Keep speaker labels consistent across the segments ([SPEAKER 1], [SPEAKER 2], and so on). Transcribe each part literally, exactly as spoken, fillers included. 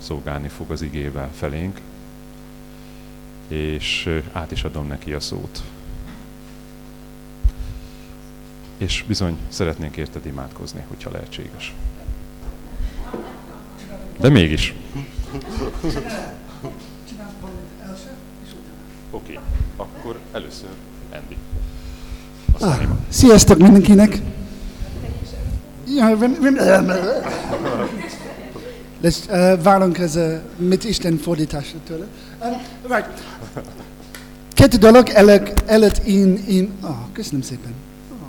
[SPEAKER 1] szolgálni fog az igével felénk, és át is adom neki a szót. És bizony szeretnénk érted imádkozni, hogyha lehetséges. De mégis. Oké, okay. Akkor először Andy.
[SPEAKER 2] Ah, sziasztok mindenkinek! Ja, lesz, uh, várunk ez a mit Isten fordításra tőle. Um, right. Kettő dolog előtt, előtt én, én... Oh, köszönöm szépen. Oh.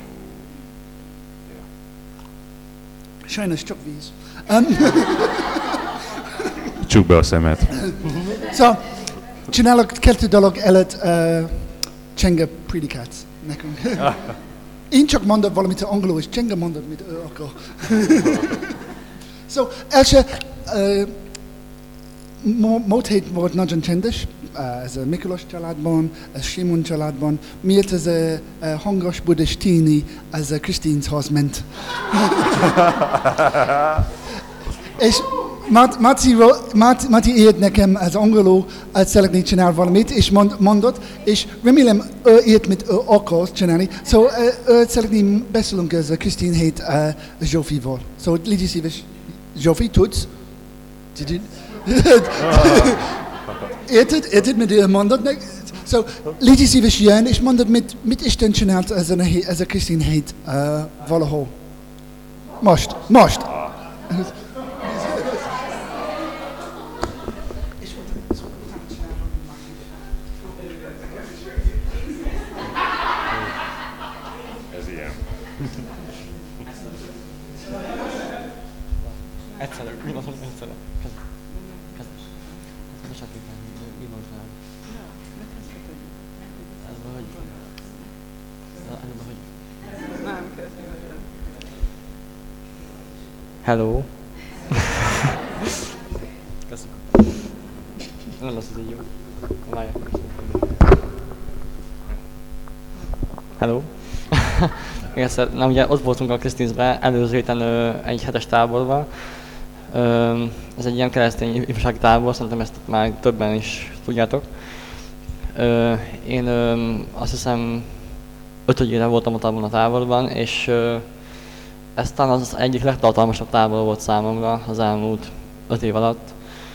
[SPEAKER 2] Sajnos csak víz. Um,
[SPEAKER 1] Csukd be a szemed.
[SPEAKER 2] Szóval csinálok kettő dolog előtt uh, csenge predikát nekünk. Én csak mondok valamit angolul, és Csenge mondod, mit ő akar. Szóval első, uh, múlt hét volt nagyon csendes, uh, ez a Miklós családban, ez Simon családban, miért ez a uh, hangos buddhist tíni, ez a Krisztinhoz ment. És Máté, Máté írt nekem az angolul, hogy szeretné csinálni valamit, és mond, mondott, és remélem ő írt, mit ő akar csinálni. Szóval ő szeretné beszélünk ez a Krisztin hét uh, Zsófival. Szóval légy szíves, Zsófi, tudsz? Érted? Érted, mit ő mondott meg? Szóval légy szíves, jön, és mondod, mit, mit Isten csinált ezen a, ez a Krisztin hét uh, valahol. Most, most!
[SPEAKER 3] Egyszerű, mi van, egyszerű. Kezd. Kezd. Bocsánat, mi van csinálni? Ez van, hogy... Ez van, hogy... Nem, kezdjük. Hello. Köszönöm. Nem lesz ez így jó. Várjál. Hello. Igen, na, ugye ott voltunk a Krisztinszben előző héten egy hetes táborban. Ez egy ilyen keresztény ifjúsági tábor, szerintem ezt már többen is tudjátok. Én azt hiszem ötödjére voltam ott abban a táborban, és ez talán az egyik legtartalmasabb tábor volt számomra az elmúlt öt év alatt.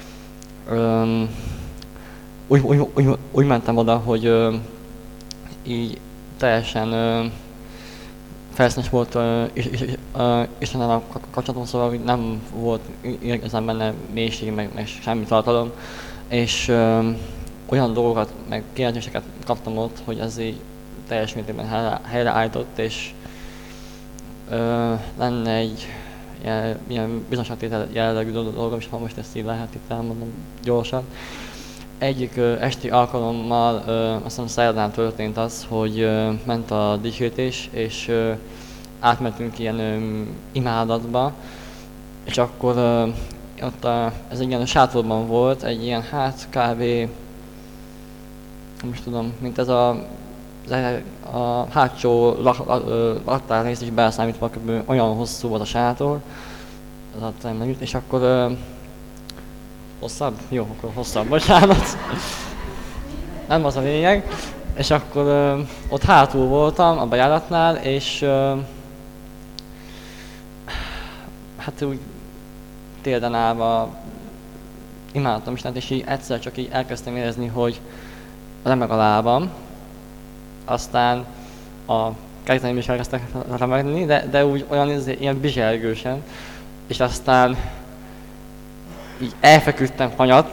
[SPEAKER 3] Úgy, úgy, úgy, úgy mentem oda, hogy így teljesen felszínes volt uh, uh, Istennel a kapcsolatom, szóval nem volt igazán benne mélység, meg, meg semmi tartalom, és uh, olyan dolgokat, meg kérdéseket kaptam ott, hogy ez így teljes mértékben helyre, helyreállított, és uh, lenne egy ilyen, ilyen bizonságtétel jellegű dolgom, és ha most ezt így lehet itt elmondom gyorsan. Egyik uh, esti alkalommal, uh, azt hiszem szerdán történt az, hogy uh, ment a dicsőítés, és uh, átmentünk ilyen um, imádatba, és akkor uh, ott a, ez egy ilyen sátorban volt, egy ilyen hát kb. Nem is tudom, mint ez a, a hátsó laktár rész is beleszámítva, kb. Olyan hosszú volt a sátor, az megüt, és akkor uh, hosszabb? Jó, akkor hosszabb, bocsánat. Nem az a lényeg. És akkor uh, ott hátul voltam a bejáratnál, és uh, hát úgy térden állva imádtam Istent, és így egyszer csak így elkezdtem érezni, hogy remeg a lábam. Aztán a kerítenyém is elkezdtek remegni, de, de úgy olyan ilyen bizsergősen. És aztán így elfeküdtem hanyat,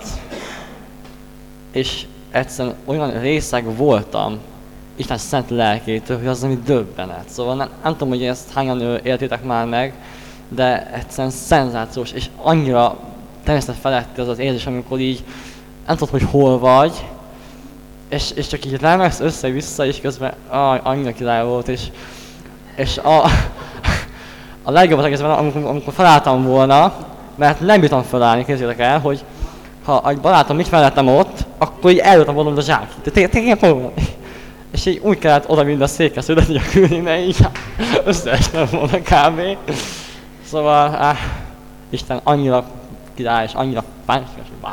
[SPEAKER 3] és egyszerűen olyan részeg voltam Isten szent lelkétől, hogy az, ami döbbenet. Szóval nem, nem tudom, hogy ezt hányan értétek már meg, de egyszerűen szenzációs, és annyira természet feletti az az érzés, amikor így nem tudod, hogy hol vagy, és, és csak így remegsz össze-vissza, és közben aj, annyira király volt, és, és a, a legjobb az egészben, amikor, amikor felálltam volna, mert nem bírtam felállni, képzeljétek el, hogy ha egy barátom mit mellettem ott, akkor így eljöttem volna a zsákit. Tényleg fogom. És így úgy kellett oda mind a székhez ülni a külni, mert így összeestem volna kb. Szóval, áh, Isten annyira király és annyira pánikos, hogy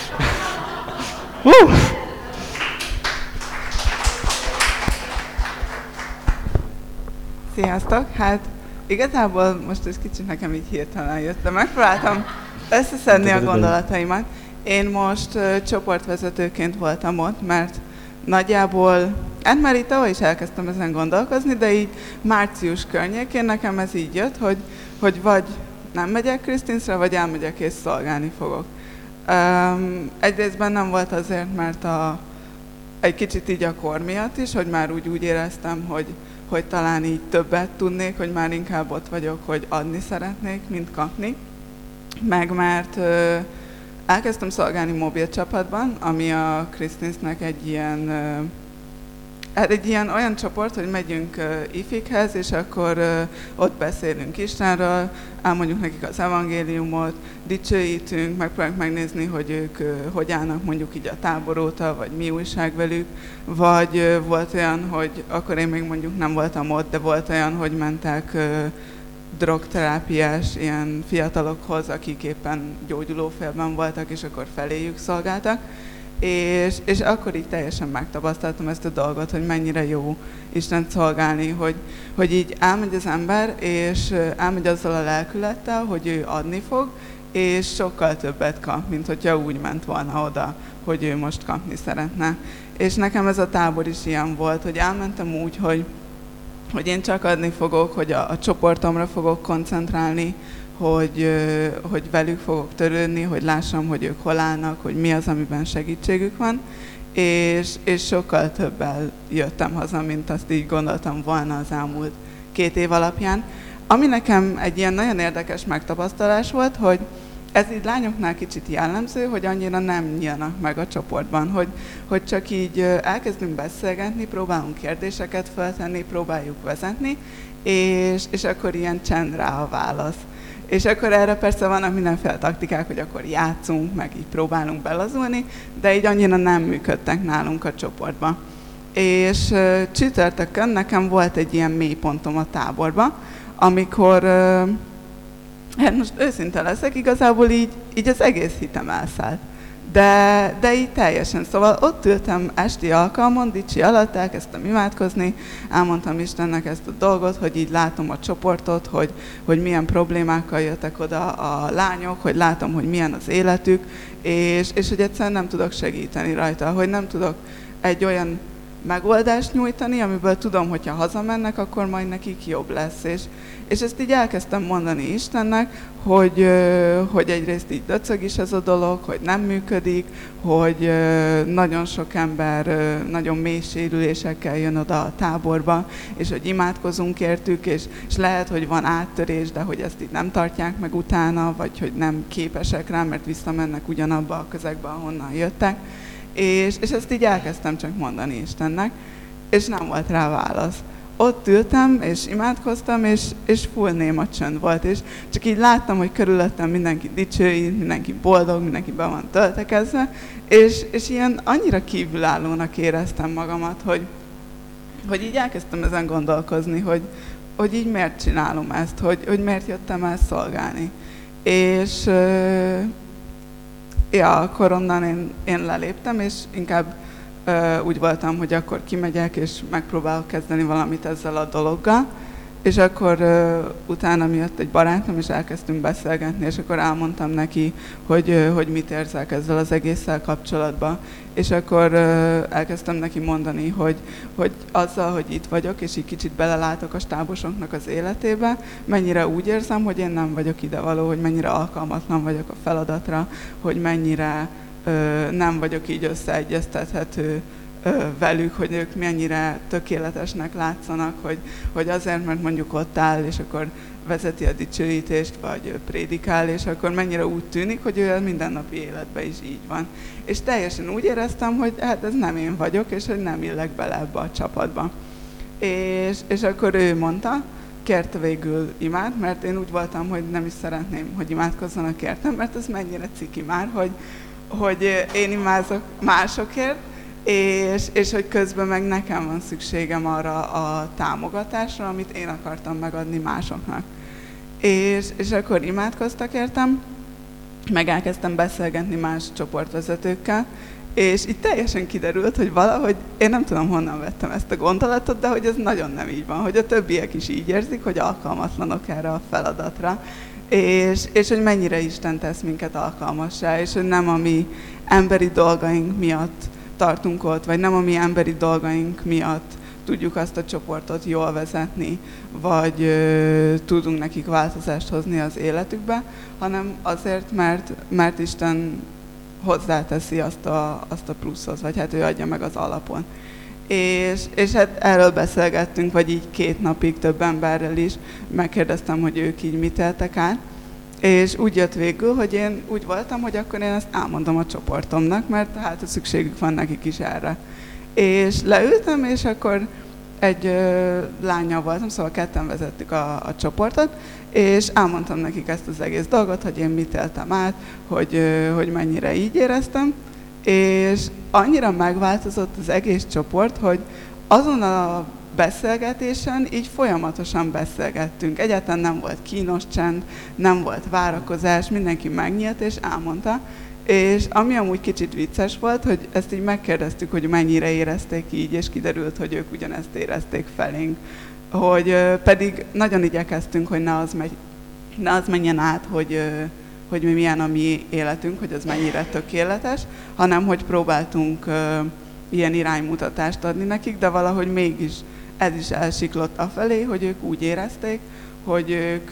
[SPEAKER 3] wow.
[SPEAKER 4] Sziasztok! Hát igazából most ez kicsit nekem így hirtelen jött, de megpróbáltam összeszedni a gondolataimat. Én most uh, csoportvezetőként voltam ott, mert nagyjából, hát már itt tavaly is elkezdtem ezen gondolkozni, de így március környékén nekem ez így jött, hogy, hogy vagy nem megyek Krisztinszre, vagy elmegyek és szolgálni fogok. Um, egyrésztben nem volt azért, mert a, egy kicsit így a kor miatt is, hogy már úgy, úgy éreztem, hogy, hogy talán így többet tudnék, hogy már inkább ott vagyok, hogy adni szeretnék, mint kapni. Meg mert ö, elkezdtem szolgálni mobil csapatban, ami a Krisztinsznek egy ilyen, ö, egy ilyen olyan csoport, hogy megyünk ö, ifikhez, és akkor ö, ott beszélünk Istenről, elmondjuk nekik az evangéliumot, dicsőítünk, megpróbáljuk megnézni, hogy ők ö, hogy állnak mondjuk így a tábor óta, vagy mi újság velük, vagy ö, volt olyan, hogy akkor én még mondjuk nem voltam ott, de volt olyan, hogy mentek ö, drogterápiás ilyen fiatalokhoz, akik éppen gyógyulófélben voltak, és akkor feléjük szolgáltak. És, és akkor így teljesen megtapasztaltam ezt a dolgot, hogy mennyire jó Istent szolgálni, hogy, hogy így elmegy az ember, és elmegy azzal a lelkülettel, hogy ő adni fog, és sokkal többet kap, mint hogyha úgy ment volna oda, hogy ő most kapni szeretne. És nekem ez a tábor is ilyen volt, hogy elmentem úgy, hogy hogy én csak adni fogok, hogy a, a csoportomra fogok koncentrálni, hogy, hogy velük fogok törődni, hogy lássam, hogy ők hol állnak, hogy mi az, amiben segítségük van, és, és sokkal többel jöttem haza, mint azt így gondoltam volna az elmúlt két év alapján. Ami nekem egy ilyen nagyon érdekes megtapasztalás volt, hogy ez így lányoknál kicsit jellemző, hogy annyira nem nyílnak meg a csoportban, hogy, hogy csak így elkezdünk beszélgetni, próbálunk kérdéseket feltenni, próbáljuk vezetni, és, és akkor ilyen csend rá a válasz. És akkor erre persze vannak mindenféle taktikák, hogy akkor játszunk, meg így próbálunk belazulni, de így annyira nem működtek nálunk a csoportban. És uh, csütörtökön nekem volt egy ilyen mélypontom a táborban, amikor... Uh, Hát most őszinte leszek, igazából így, így az egész hitem elszállt. De, de így teljesen. Szóval ott ültem esti alkalmon, dicsi alatt, elkezdtem imádkozni, elmondtam Istennek ezt a dolgot, hogy így látom a csoportot, hogy, hogy milyen problémákkal jöttek oda a lányok, hogy látom, hogy milyen az életük, és, és hogy egyszerűen nem tudok segíteni rajta, hogy nem tudok egy olyan megoldást nyújtani, amiből tudom, hogyha hazamennek, akkor majd nekik jobb lesz. És, és ezt így elkezdtem mondani Istennek, hogy, hogy egyrészt így döcög is ez a dolog, hogy nem működik, hogy nagyon sok ember nagyon mély sérülésekkel jön oda a táborba, és hogy imádkozunk értük, és, és lehet, hogy van áttörés, de hogy ezt így nem tartják meg utána, vagy hogy nem képesek rá, mert visszamennek ugyanabba a közegbe, ahonnan jöttek. És, és ezt így elkezdtem csak mondani Istennek, és nem volt rá válasz. Ott ültem, és imádkoztam, és, és full néma csönd volt, és csak így láttam, hogy körülöttem mindenki dicsőít, mindenki boldog, mindenki be van töltekezve, és, és ilyen annyira kívülállónak éreztem magamat, hogy, hogy így elkezdtem ezen gondolkozni, hogy, hogy így miért csinálom ezt, hogy, hogy miért jöttem el szolgálni. És... Ja, akkor onnan én, én leléptem, és inkább ö, úgy voltam, hogy akkor kimegyek, és megpróbálok kezdeni valamit ezzel a dologgal. És akkor ö, utána mi jött egy barátom, és elkezdtünk beszélgetni, és akkor elmondtam neki, hogy, ö, hogy mit érzek ezzel az egésszel kapcsolatban. És akkor ö, elkezdtem neki mondani, hogy, hogy azzal, hogy itt vagyok, és így kicsit belelátok a stábosoknak az életébe, mennyire úgy érzem, hogy én nem vagyok idevaló, hogy mennyire alkalmatlan vagyok a feladatra, hogy mennyire ö, nem vagyok így összeegyeztethető velük, hogy ők mennyire tökéletesnek látszanak, hogy, hogy azért, mert mondjuk ott áll, és akkor vezeti a dicsőítést, vagy prédikál, és akkor mennyire úgy tűnik, hogy ő a mindennapi életben is így van. És teljesen úgy éreztem, hogy hát ez nem én vagyok, és hogy nem illek bele ebbe a csapatba. És, és akkor ő mondta, kérte végül imád, mert én úgy voltam, hogy nem is szeretném, hogy imádkozzanak értem, mert ez mennyire ciki már, hogy, hogy én imázok másokért, És, és hogy közben meg nekem van szükségem arra a támogatásra, amit én akartam megadni másoknak. És, és akkor imádkoztak értem, meg elkezdtem beszélgetni más csoportvezetőkkel, és itt teljesen kiderült, hogy valahogy, én nem tudom honnan vettem ezt a gondolatot, de hogy ez nagyon nem így van, hogy a többiek is így érzik, hogy alkalmatlanok erre a feladatra, és, és hogy mennyire Isten tesz minket alkalmassá, és hogy nem a mi emberi dolgaink miatt tartunk ott, vagy nem a mi emberi dolgaink miatt tudjuk azt a csoportot jól vezetni, vagy ö, tudunk nekik változást hozni az életükbe, hanem azért, mert, mert Isten hozzáteszi azt a, azt a pluszot, vagy hát ő adja meg az alapon. És, és hát erről beszélgettünk, vagy így két napig több emberrel is, megkérdeztem, hogy ők így mit éltek át, és úgy jött végül, hogy én úgy voltam, hogy akkor én ezt elmondom a csoportomnak, mert hát szükségük van nekik is erre. És leültem, és akkor egy ö, lánnyal voltam, szóval ketten vezettük a, a csoportot, és elmondtam nekik ezt az egész dolgot, hogy én mit éltem át, hogy, ö, hogy mennyire így éreztem, és annyira megváltozott az egész csoport, hogy azon a beszélgetésen így folyamatosan beszélgettünk. Egyáltalán nem volt kínos csend, nem volt várakozás, mindenki megnyílt és elmondta. És ami amúgy kicsit vicces volt, hogy ezt így megkérdeztük, hogy mennyire érezték így, és kiderült, hogy ők ugyanezt érezték felénk. Hogy pedig nagyon igyekeztünk, hogy ne az, megy, ne az menjen át, hogy, hogy mi milyen a mi életünk, hogy az mennyire tökéletes, hanem hogy próbáltunk ilyen iránymutatást adni nekik, de valahogy mégis ez is elsiklott afelé, hogy ők úgy érezték, hogy ők,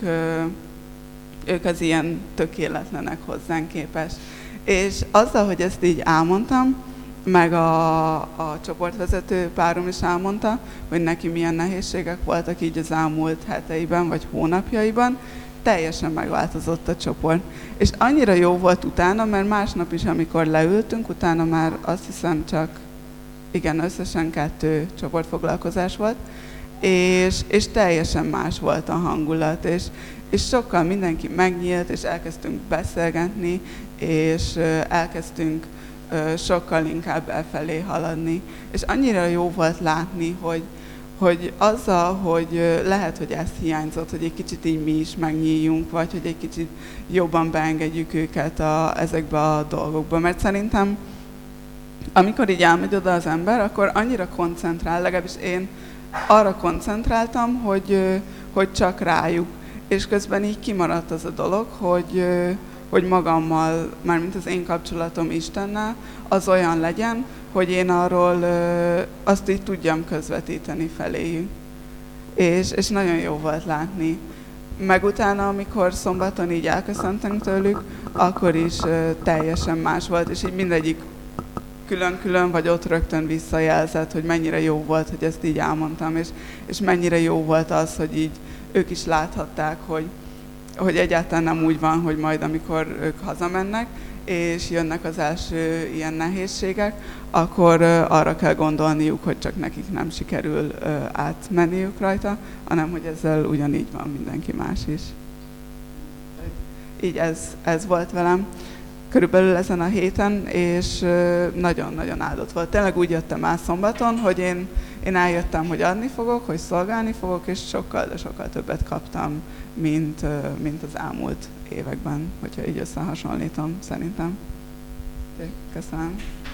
[SPEAKER 4] ők az ilyen tökéletlenek hozzánk képes. És azzal, hogy ezt így elmondtam, meg a, a csoportvezető párom is elmondta, hogy neki milyen nehézségek voltak így az elmúlt heteiben vagy hónapjaiban, teljesen megváltozott a csoport. És annyira jó volt utána, mert másnap is, amikor leültünk, utána már azt hiszem csak, igen, összesen kettő csoportfoglalkozás volt, és, és teljesen más volt a hangulat, és, és sokkal mindenki megnyílt, és elkezdtünk beszélgetni, és elkezdtünk sokkal inkább elfelé haladni. És annyira jó volt látni, hogy, hogy azzal, hogy lehet, hogy ez hiányzott, hogy egy kicsit így mi is megnyíljunk, vagy hogy egy kicsit jobban beengedjük őket a, ezekbe a dolgokba. Mert szerintem, amikor így elmegy oda az ember, akkor annyira koncentrál, legalábbis én arra koncentráltam, hogy, hogy csak rájuk. És közben így kimaradt az a dolog, hogy, hogy magammal, mármint az én kapcsolatom Istennel, az olyan legyen, hogy én arról azt így tudjam közvetíteni feléjük. És, és nagyon jó volt látni. Meg utána, amikor szombaton így elköszöntünk tőlük, akkor is teljesen más volt, és így mindegyik külön-külön, vagy ott rögtön visszajelzett, hogy mennyire jó volt, hogy ezt így elmondtam, és, és mennyire jó volt az, hogy így ők is láthatták, hogy, hogy egyáltalán nem úgy van, hogy majd amikor ők hazamennek, és jönnek az első ilyen nehézségek, akkor arra kell gondolniuk, hogy csak nekik nem sikerül átmenniük rajta, hanem hogy ezzel ugyanígy van mindenki más is. Így ez, ez volt velem körülbelül ezen a héten, és nagyon-nagyon áldott volt. Tényleg úgy jöttem el szombaton, hogy én, én eljöttem, hogy adni fogok, hogy szolgálni fogok, és sokkal, de sokkal többet kaptam, mint, mint az elmúlt években, hogyha így összehasonlítom, szerintem. Köszönöm.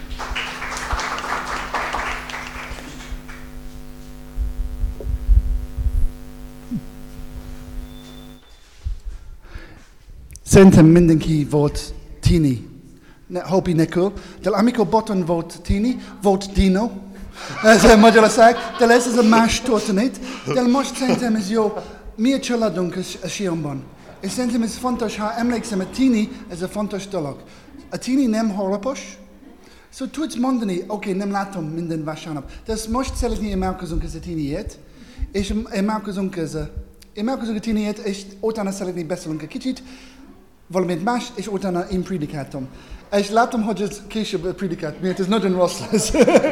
[SPEAKER 2] Szerintem mindenki volt tini. Hobby nekül. De amikor Botton volt tini, volt Dino. Ez Magyarország. De ez az a más történet. De most szerintem ez jó. Mi a családunk a Sionban. És szerintem ez fontos, ha emlékszem, a tini, ez a fontos dolog. A tini nem harapos. So tudsz mondani, oké, okay, nem látom minden vasárnap. De most szeretnél imádkozunk ez a tiniét, és imádkozunk ez a, imádkozunk a tiniét, és utána szeretnél beszélünk egy kicsit, valamit más, és utána én prédikáltam. És látom, hogy ez később prédikált, miért ez nagyon rossz lesz.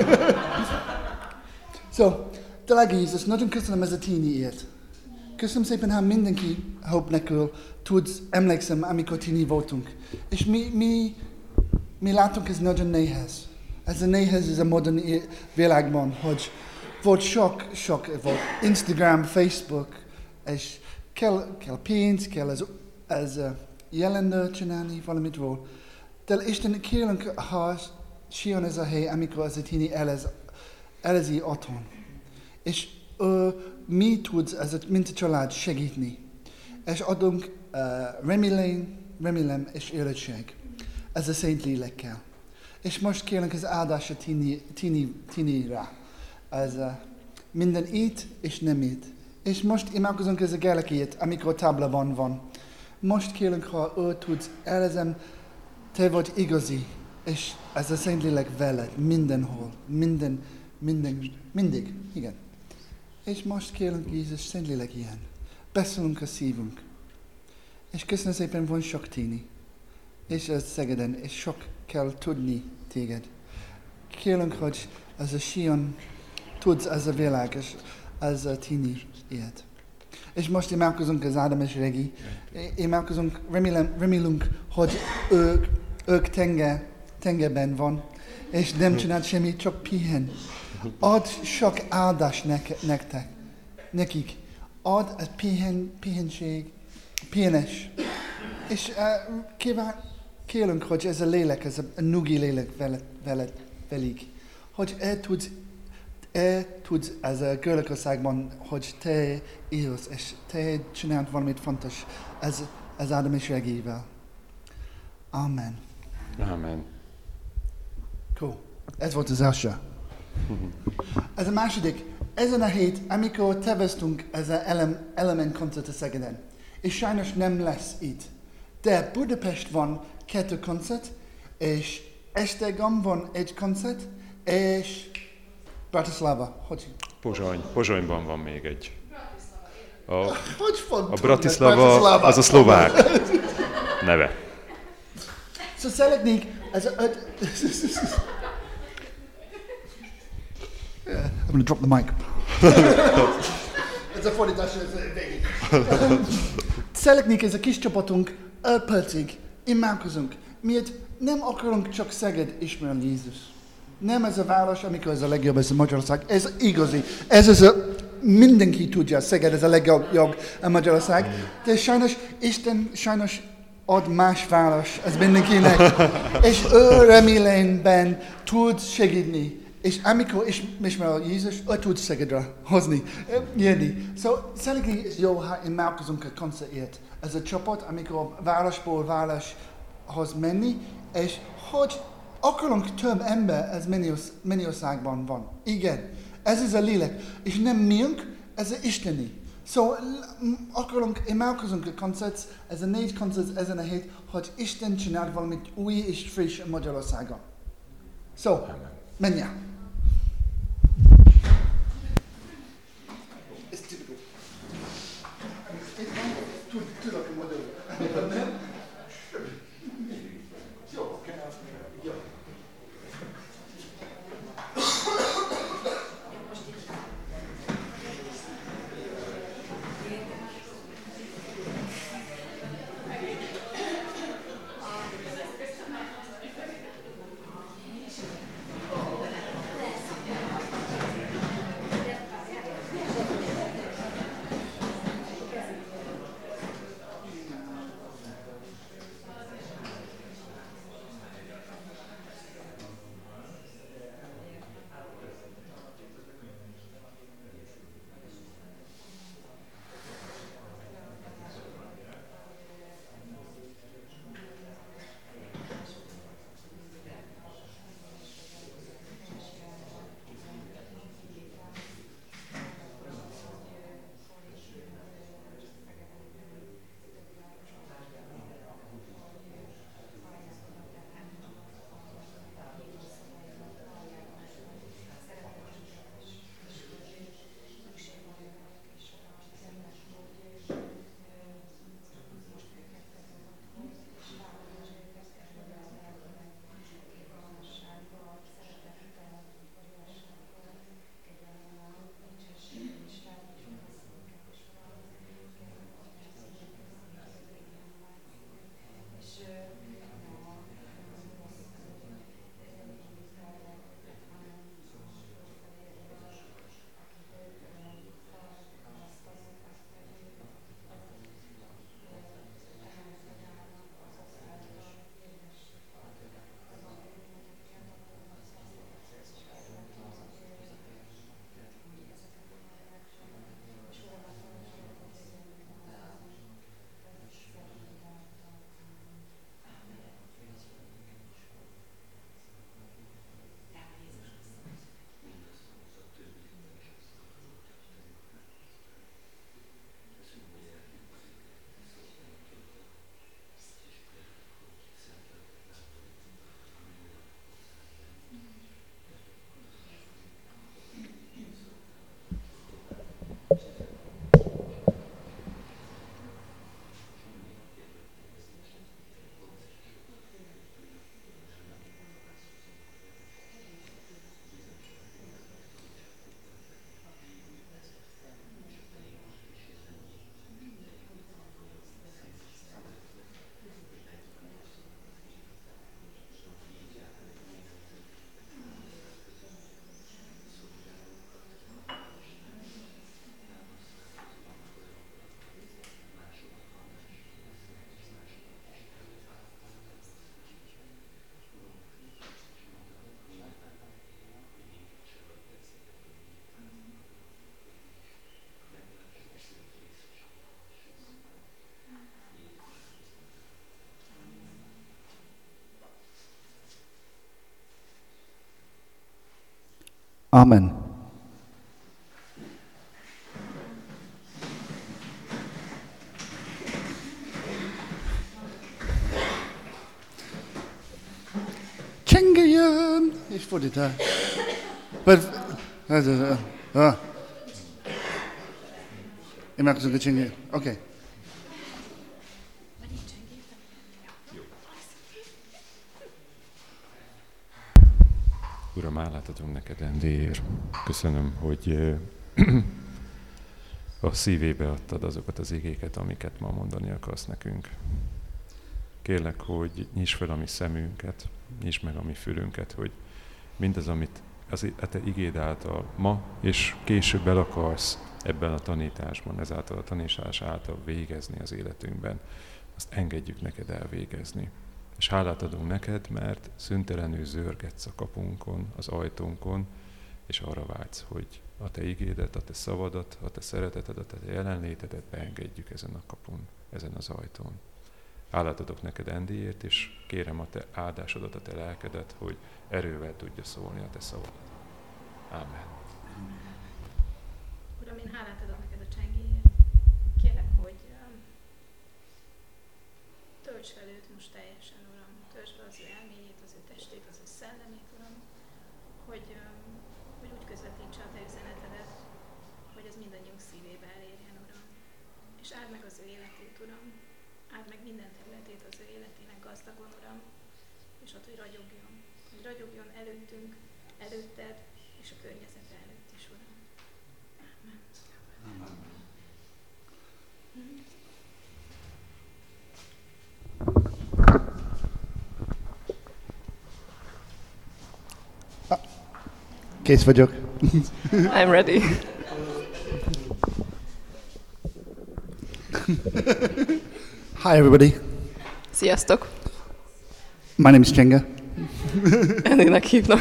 [SPEAKER 2] So, drága Jézus, nagyon köszönöm ez a tiniét. Köszönöm szépen, ha mindenki Hope nélkül tudsz, emlékszem, amikor tini voltunk. És mi, mi, mi látunk, ez nagyon nehéz. Ez a nehéz, ez a modern világban, hogy volt sok, sok, volt Instagram, Facebook, és kell, kell pénz, kell ez, ez jelenről csinálni valamit ról. De Isten kérünk, ha jön ez a hely, amikor az a tini elez, elezi otthon. És ö, mi tudsz, ez a, mint a család segíteni. És adunk uh, remélem, remélem és életség. Ez a Szent Lélekkel. És most kérünk az áldása tini, tini, tinire. Ez uh, minden itt és nem itt. És most imádkozunk ez a gyerekét, amikor táblában van. Most kérünk, ha ő tudsz, elezem, te vagy igazi, és ez a Szent Lélek veled, mindenhol, minden, minden, mindig, igen. És most kérünk Jézus, Szent Lélek ilyen. Beszélünk a szívünk. És köszönöm szépen, van sok tini. És ez Szegeden, és sok kell tudni téged. Kérünk, hogy ez a Sion, tudsz ez a világ, és ez a tini ilyet. És most imádkozunk az Ádám és Regi. Imádkozunk, remélem, remélünk, hogy ők, ők tenge, tengerben van, és nem csinált semmit, csak pihen. Ad sok áldás neke, nektek, nekik. Ad a pihen, pihenség, pihenes. És uh, kíván, kérünk, hogy ez a lélek, ez a nyugi lélek veled, veled, velük, hogy el tudsz E tudsz ez a Görögországban, hogy te élsz, és te csinálsz valamit fontos ez, ez Ádám és Regével. Amen.
[SPEAKER 1] Amen.
[SPEAKER 2] Cool. Ez volt az első. Ez a második. Ezen a hét, amikor terveztünk ez az elem, Element koncert a Szegeden, és sajnos nem lesz itt. De Budapest van kettő koncert, és Esztergom van egy koncert, és Bratislava. Hogy?
[SPEAKER 1] Pozsony. Pozsonyban van még egy. A,
[SPEAKER 2] Hogy
[SPEAKER 1] a Bratislava, Bratislava az a szlovák neve.
[SPEAKER 2] Szóval szeretnék, ez a öt... yeah, I'm gonna drop the mic. Ez a fordítás, ez végig. Szeretnék, ez a kis csapatunk öt percig imádkozunk. Miért nem akarunk csak Szeged ismerni Jézus. Nem ez a város, amikor ez a legjobb, ez a Magyarország. Ez igazi. Ez az a, mindenki tudja, Szeged ez a legjobb a Magyarország. De sajnos, Isten sajnos ad más város, ez mindenkinek. És ő remélemben tud segíteni. És amikor ismer Jézus, ő tud Szegedre hozni, jönni. Szóval szerintem jó, ha imádkozunk a koncertért. Ez a csapat, amikor városból városhoz menni, és hogy akarunk több ember, ez Mennyországban van. Igen, ez az a lélek. És nem miünk, ez az isteni. Szóval akarunk, imádkozunk a koncert, ez a négy koncert ezen a hét, hogy Isten csinál valamit új és friss a Magyarországon. Szóval, menjél! Ez tipikus. Tudok a magyarul. Amen. Csenge jön! És fordítál. Imádkozunk a csenge. Oké.
[SPEAKER 1] Uram, hálát adunk neked, Andyért. Köszönöm, hogy a szívébe adtad azokat az igéket, amiket ma mondani akarsz nekünk. Kérlek, hogy nyisd fel a mi szemünket, nyisd meg a mi fülünket, hogy mindaz, amit az, a te igéd által ma és később el akarsz ebben a tanításban, ezáltal a tanítás által végezni az életünkben, azt engedjük neked elvégezni. És hálát adunk neked, mert szüntelenül zörgetsz a kapunkon, az ajtónkon, és arra vágysz, hogy a te igédet, a te szavadat, a te szeretetedet, a te jelenlétedet beengedjük ezen a kapun, ezen az ajtón. Hálát adok neked, Andyért, és kérem a te áldásodat, a te lelkedet, hogy erővel tudja szólni a te szavadat. Ámen.
[SPEAKER 5] Uram, én hálát adok neked a csengéért. Kérlek, hogy um, tölts fel őt most teljesen, Uram. Tölts fel az ő elményét, az ő testét, az ő szellemét, Uram. Hogy, um, hogy úgy közvetítse a te üzenetedet, hogy az mindannyiunk szívébe elérjen, Uram. És áld meg az ő életét, Uram. Áld meg minden területét az ő életének gazdagon, Uram. És ott, hogy ragyogjon. Hogy ragyogjon előttünk, előtted és a környezete előtt is, Uram. Amen.
[SPEAKER 2] Amen. Ah, kész vagyok.
[SPEAKER 6] I'm ready.
[SPEAKER 2] Hi everybody.
[SPEAKER 6] Sziasztok!
[SPEAKER 2] My name is Csenga.
[SPEAKER 6] Andynek hívnak.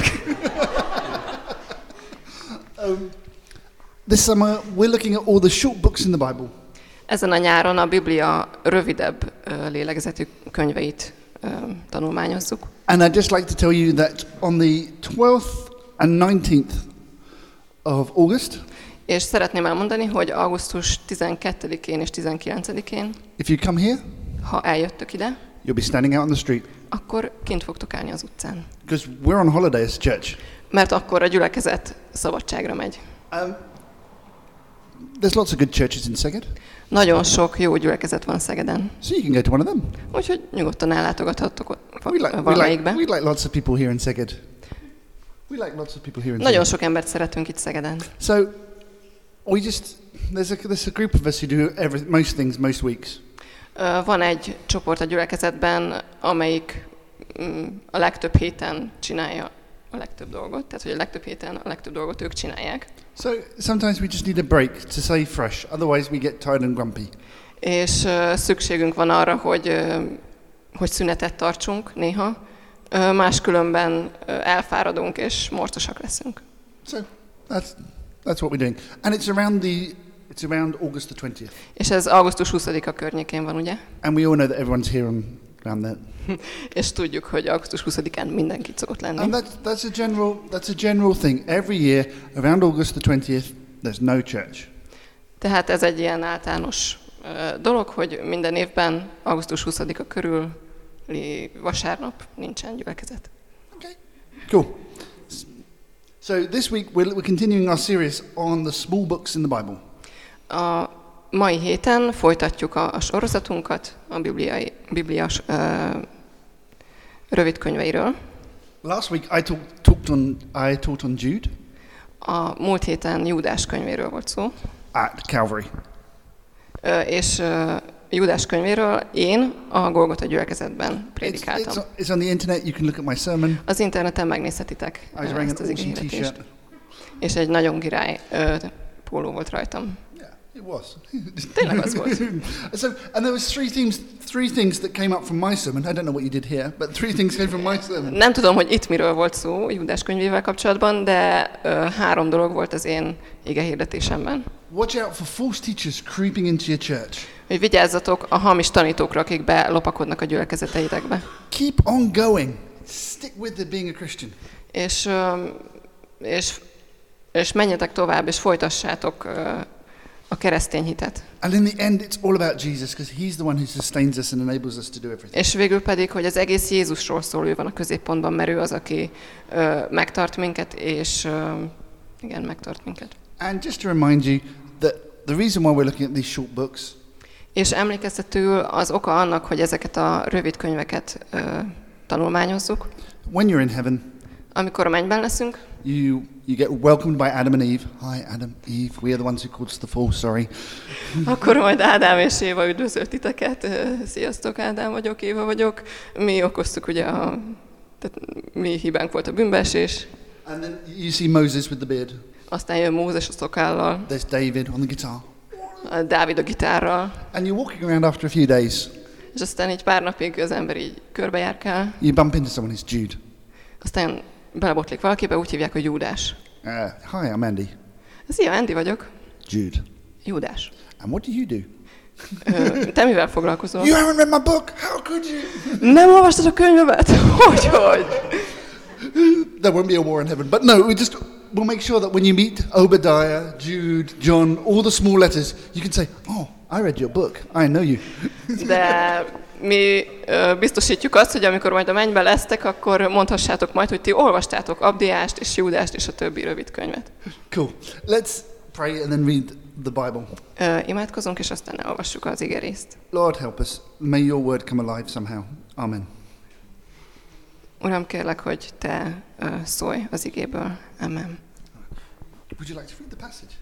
[SPEAKER 2] Um, this summer we're looking at all the short books in the Bible.
[SPEAKER 6] Ezen a nyáron a Biblia rövidebb ö, lélegzetű könyveit ö, tanulmányozzuk.
[SPEAKER 2] And I'd just like to tell you that on the twelfth and nineteenth of August,
[SPEAKER 6] És szeretném elmondani, hogy augusztus tizenkettedikén és tizenkilencedikén,
[SPEAKER 2] if you come here,
[SPEAKER 6] ha eljöttök ide,
[SPEAKER 2] you'll be standing out on the street.
[SPEAKER 6] akkor kint fogtok állni az utcán.
[SPEAKER 2] Because we're on holiday as a church.
[SPEAKER 6] Mert akkor a gyülekezet szabadságra megy.
[SPEAKER 2] Um, there's lots of good churches in Szeged.
[SPEAKER 6] Nagyon sok jó gyülekezet van Szegeden.
[SPEAKER 2] So you can go to one of them.
[SPEAKER 6] Úgyhogy nyugodtan ellátogathattok
[SPEAKER 2] We like, we, like,
[SPEAKER 6] valamelyikbe.
[SPEAKER 2] we like lots of people here in Szeged. We like lots of people here in
[SPEAKER 6] Nagyon
[SPEAKER 2] Szeged.
[SPEAKER 6] sok embert szeretünk itt Szegeden.
[SPEAKER 2] So we just, there's a, there's a group of us who do every, most things most weeks.
[SPEAKER 6] Ö, Van egy csoport a gyülekezetben, amelyik mm, a legtöbb héten csinálja a legtöbb dolgot, tehát hogy a legtöbb héten a legtöbb dolgot ők csinálják.
[SPEAKER 2] So sometimes we just need a break to stay fresh, otherwise we get tired and grumpy.
[SPEAKER 6] És uh, szükségünk van arra, hogy, uh, hogy szünetet tartsunk néha, uh, máskülönben uh, elfáradunk és morcosak leszünk.
[SPEAKER 2] So that's that's what we're doing, and it's around the it's around August the twentieth.
[SPEAKER 6] És ez augusztus huszadika környékén van, ugye?
[SPEAKER 2] And we all know that everyone's here on, around that.
[SPEAKER 6] És tudjuk, hogy augusztus huszadikán mindenki szokott lenni.
[SPEAKER 2] And that's that's a general that's a general thing. Every year around August the twentieth, there's no church.
[SPEAKER 6] Tehát ez egy ilyen általános uh, dolog, hogy minden évben augusztus huszadika körüli vasárnap nincsen gyülekezet.
[SPEAKER 2] Okay, cool. So this week we're, we're continuing our series on the small books in the Bible.
[SPEAKER 6] A mai héten folytatjuk a, a sorozatunkat a bibliai, bibliás uh, rövidkönyveiről.
[SPEAKER 2] Last week I talk, talked on I taught on Jude
[SPEAKER 6] A múlt héten Júdás könyvéről volt szó,
[SPEAKER 2] at Calvary.
[SPEAKER 6] uh, és uh, Júdás könyvéről én a Golgota gyülekezetben
[SPEAKER 2] It's, it's,
[SPEAKER 6] prédikáltam.
[SPEAKER 2] it's on the internet. You can look at my sermon.
[SPEAKER 6] Az interneten megnézhetitek
[SPEAKER 2] I was
[SPEAKER 6] uh,
[SPEAKER 2] wearing
[SPEAKER 6] ezt
[SPEAKER 2] an
[SPEAKER 6] az
[SPEAKER 2] awesome
[SPEAKER 6] igéhirdetést.
[SPEAKER 2] T-shirt.
[SPEAKER 6] És egy nagyon király uh, póló volt rajtam.
[SPEAKER 2] Yeah, it was.
[SPEAKER 6] Tényleg az volt.
[SPEAKER 2] So, and there was three things, three things that came up from my sermon. I don't know what you did here, but three things came from my sermon.
[SPEAKER 6] Nem tudom, hogy itt miről volt szó Júdás könyvével kapcsolatban, de uh, három dolog volt az én igehirdetésemben.
[SPEAKER 2] Watch out for false teachers creeping into your church.
[SPEAKER 6] Hogy vigyázzatok a hamis tanítókra, akik belopakodnak a gyülekezeteitekbe.
[SPEAKER 2] Keep on going. Stick with it being a Christian.
[SPEAKER 6] És, um, és és menjetek tovább, és folytassátok a keresztény hitet.
[SPEAKER 2] And in the end, it's all about Jesus, because he's the one who sustains us and enables us to do everything.
[SPEAKER 6] És végül pedig, hogy az egész Jézusról szól, ő van a középpontban, mert ő az, aki ö, megtart minket, és ö, igen, megtart minket.
[SPEAKER 2] And just to remind you that the reason why we're looking at these short books,
[SPEAKER 6] és emlékeztetőül az oka annak, hogy ezeket a rövid könyveket ö, tanulmányozzuk.
[SPEAKER 2] When you're in heaven,
[SPEAKER 6] amikor a mennyben leszünk,
[SPEAKER 2] you you get welcomed by Adam and Eve. Hi, Adam, Eve. We are the ones who caused the fall. Sorry.
[SPEAKER 6] akkor majd Ádám és Éva üdvözölt titeket. Sziasztok, Ádám vagyok, Éva vagyok. Mi okoztuk ugye a... Tehát mi hibánk volt a bűnbeesés.
[SPEAKER 2] And then you see Moses with the beard.
[SPEAKER 6] Aztán jön Mózes a szokállal.
[SPEAKER 2] There's David on the guitar.
[SPEAKER 6] Dávid a gitárral.
[SPEAKER 2] And you're walking around after a few days.
[SPEAKER 6] És aztán egy pár napig az ember így körbejárkál.
[SPEAKER 2] You bump into someone, it's Jude.
[SPEAKER 6] Aztán belebotlik valakibe, úgy hívják, hogy Júdás.
[SPEAKER 2] Uh, hi, I'm Andy.
[SPEAKER 6] Szia, Andy vagyok.
[SPEAKER 2] Jude.
[SPEAKER 6] Júdás.
[SPEAKER 2] And what do you do?
[SPEAKER 6] Ö, te mivel foglalkozol?
[SPEAKER 2] You haven't read my book. How could you?
[SPEAKER 6] Nem olvastad a könyvemet? Hogy, hogy?
[SPEAKER 2] There won't be a war in heaven. But no, we just we'll make sure that when you meet Obadiah, Jude, John, all the small letters, you can say, "Oh, I read your book. I know you."
[SPEAKER 6] De mi ö, biztosítjuk azt, hogy amikor majd a mennyben lesztek, akkor mondhassátok majd, hogy ti olvastátok Abdiást és Júdást és a többi rövid könyvet.
[SPEAKER 2] Cool. Let's pray and then read the Bible.
[SPEAKER 6] Ö, imádkozunk, és aztán elolvassuk az igerészt.
[SPEAKER 2] Lord, help us. May your word come alive somehow. Amen.
[SPEAKER 6] Uram, kérlek, hogy te ö, szólj az igéből. Amen.
[SPEAKER 2] Would you like to read the passage?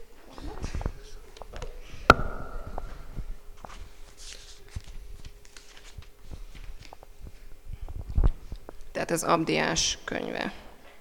[SPEAKER 6] Tehát ez Abdiás könyve.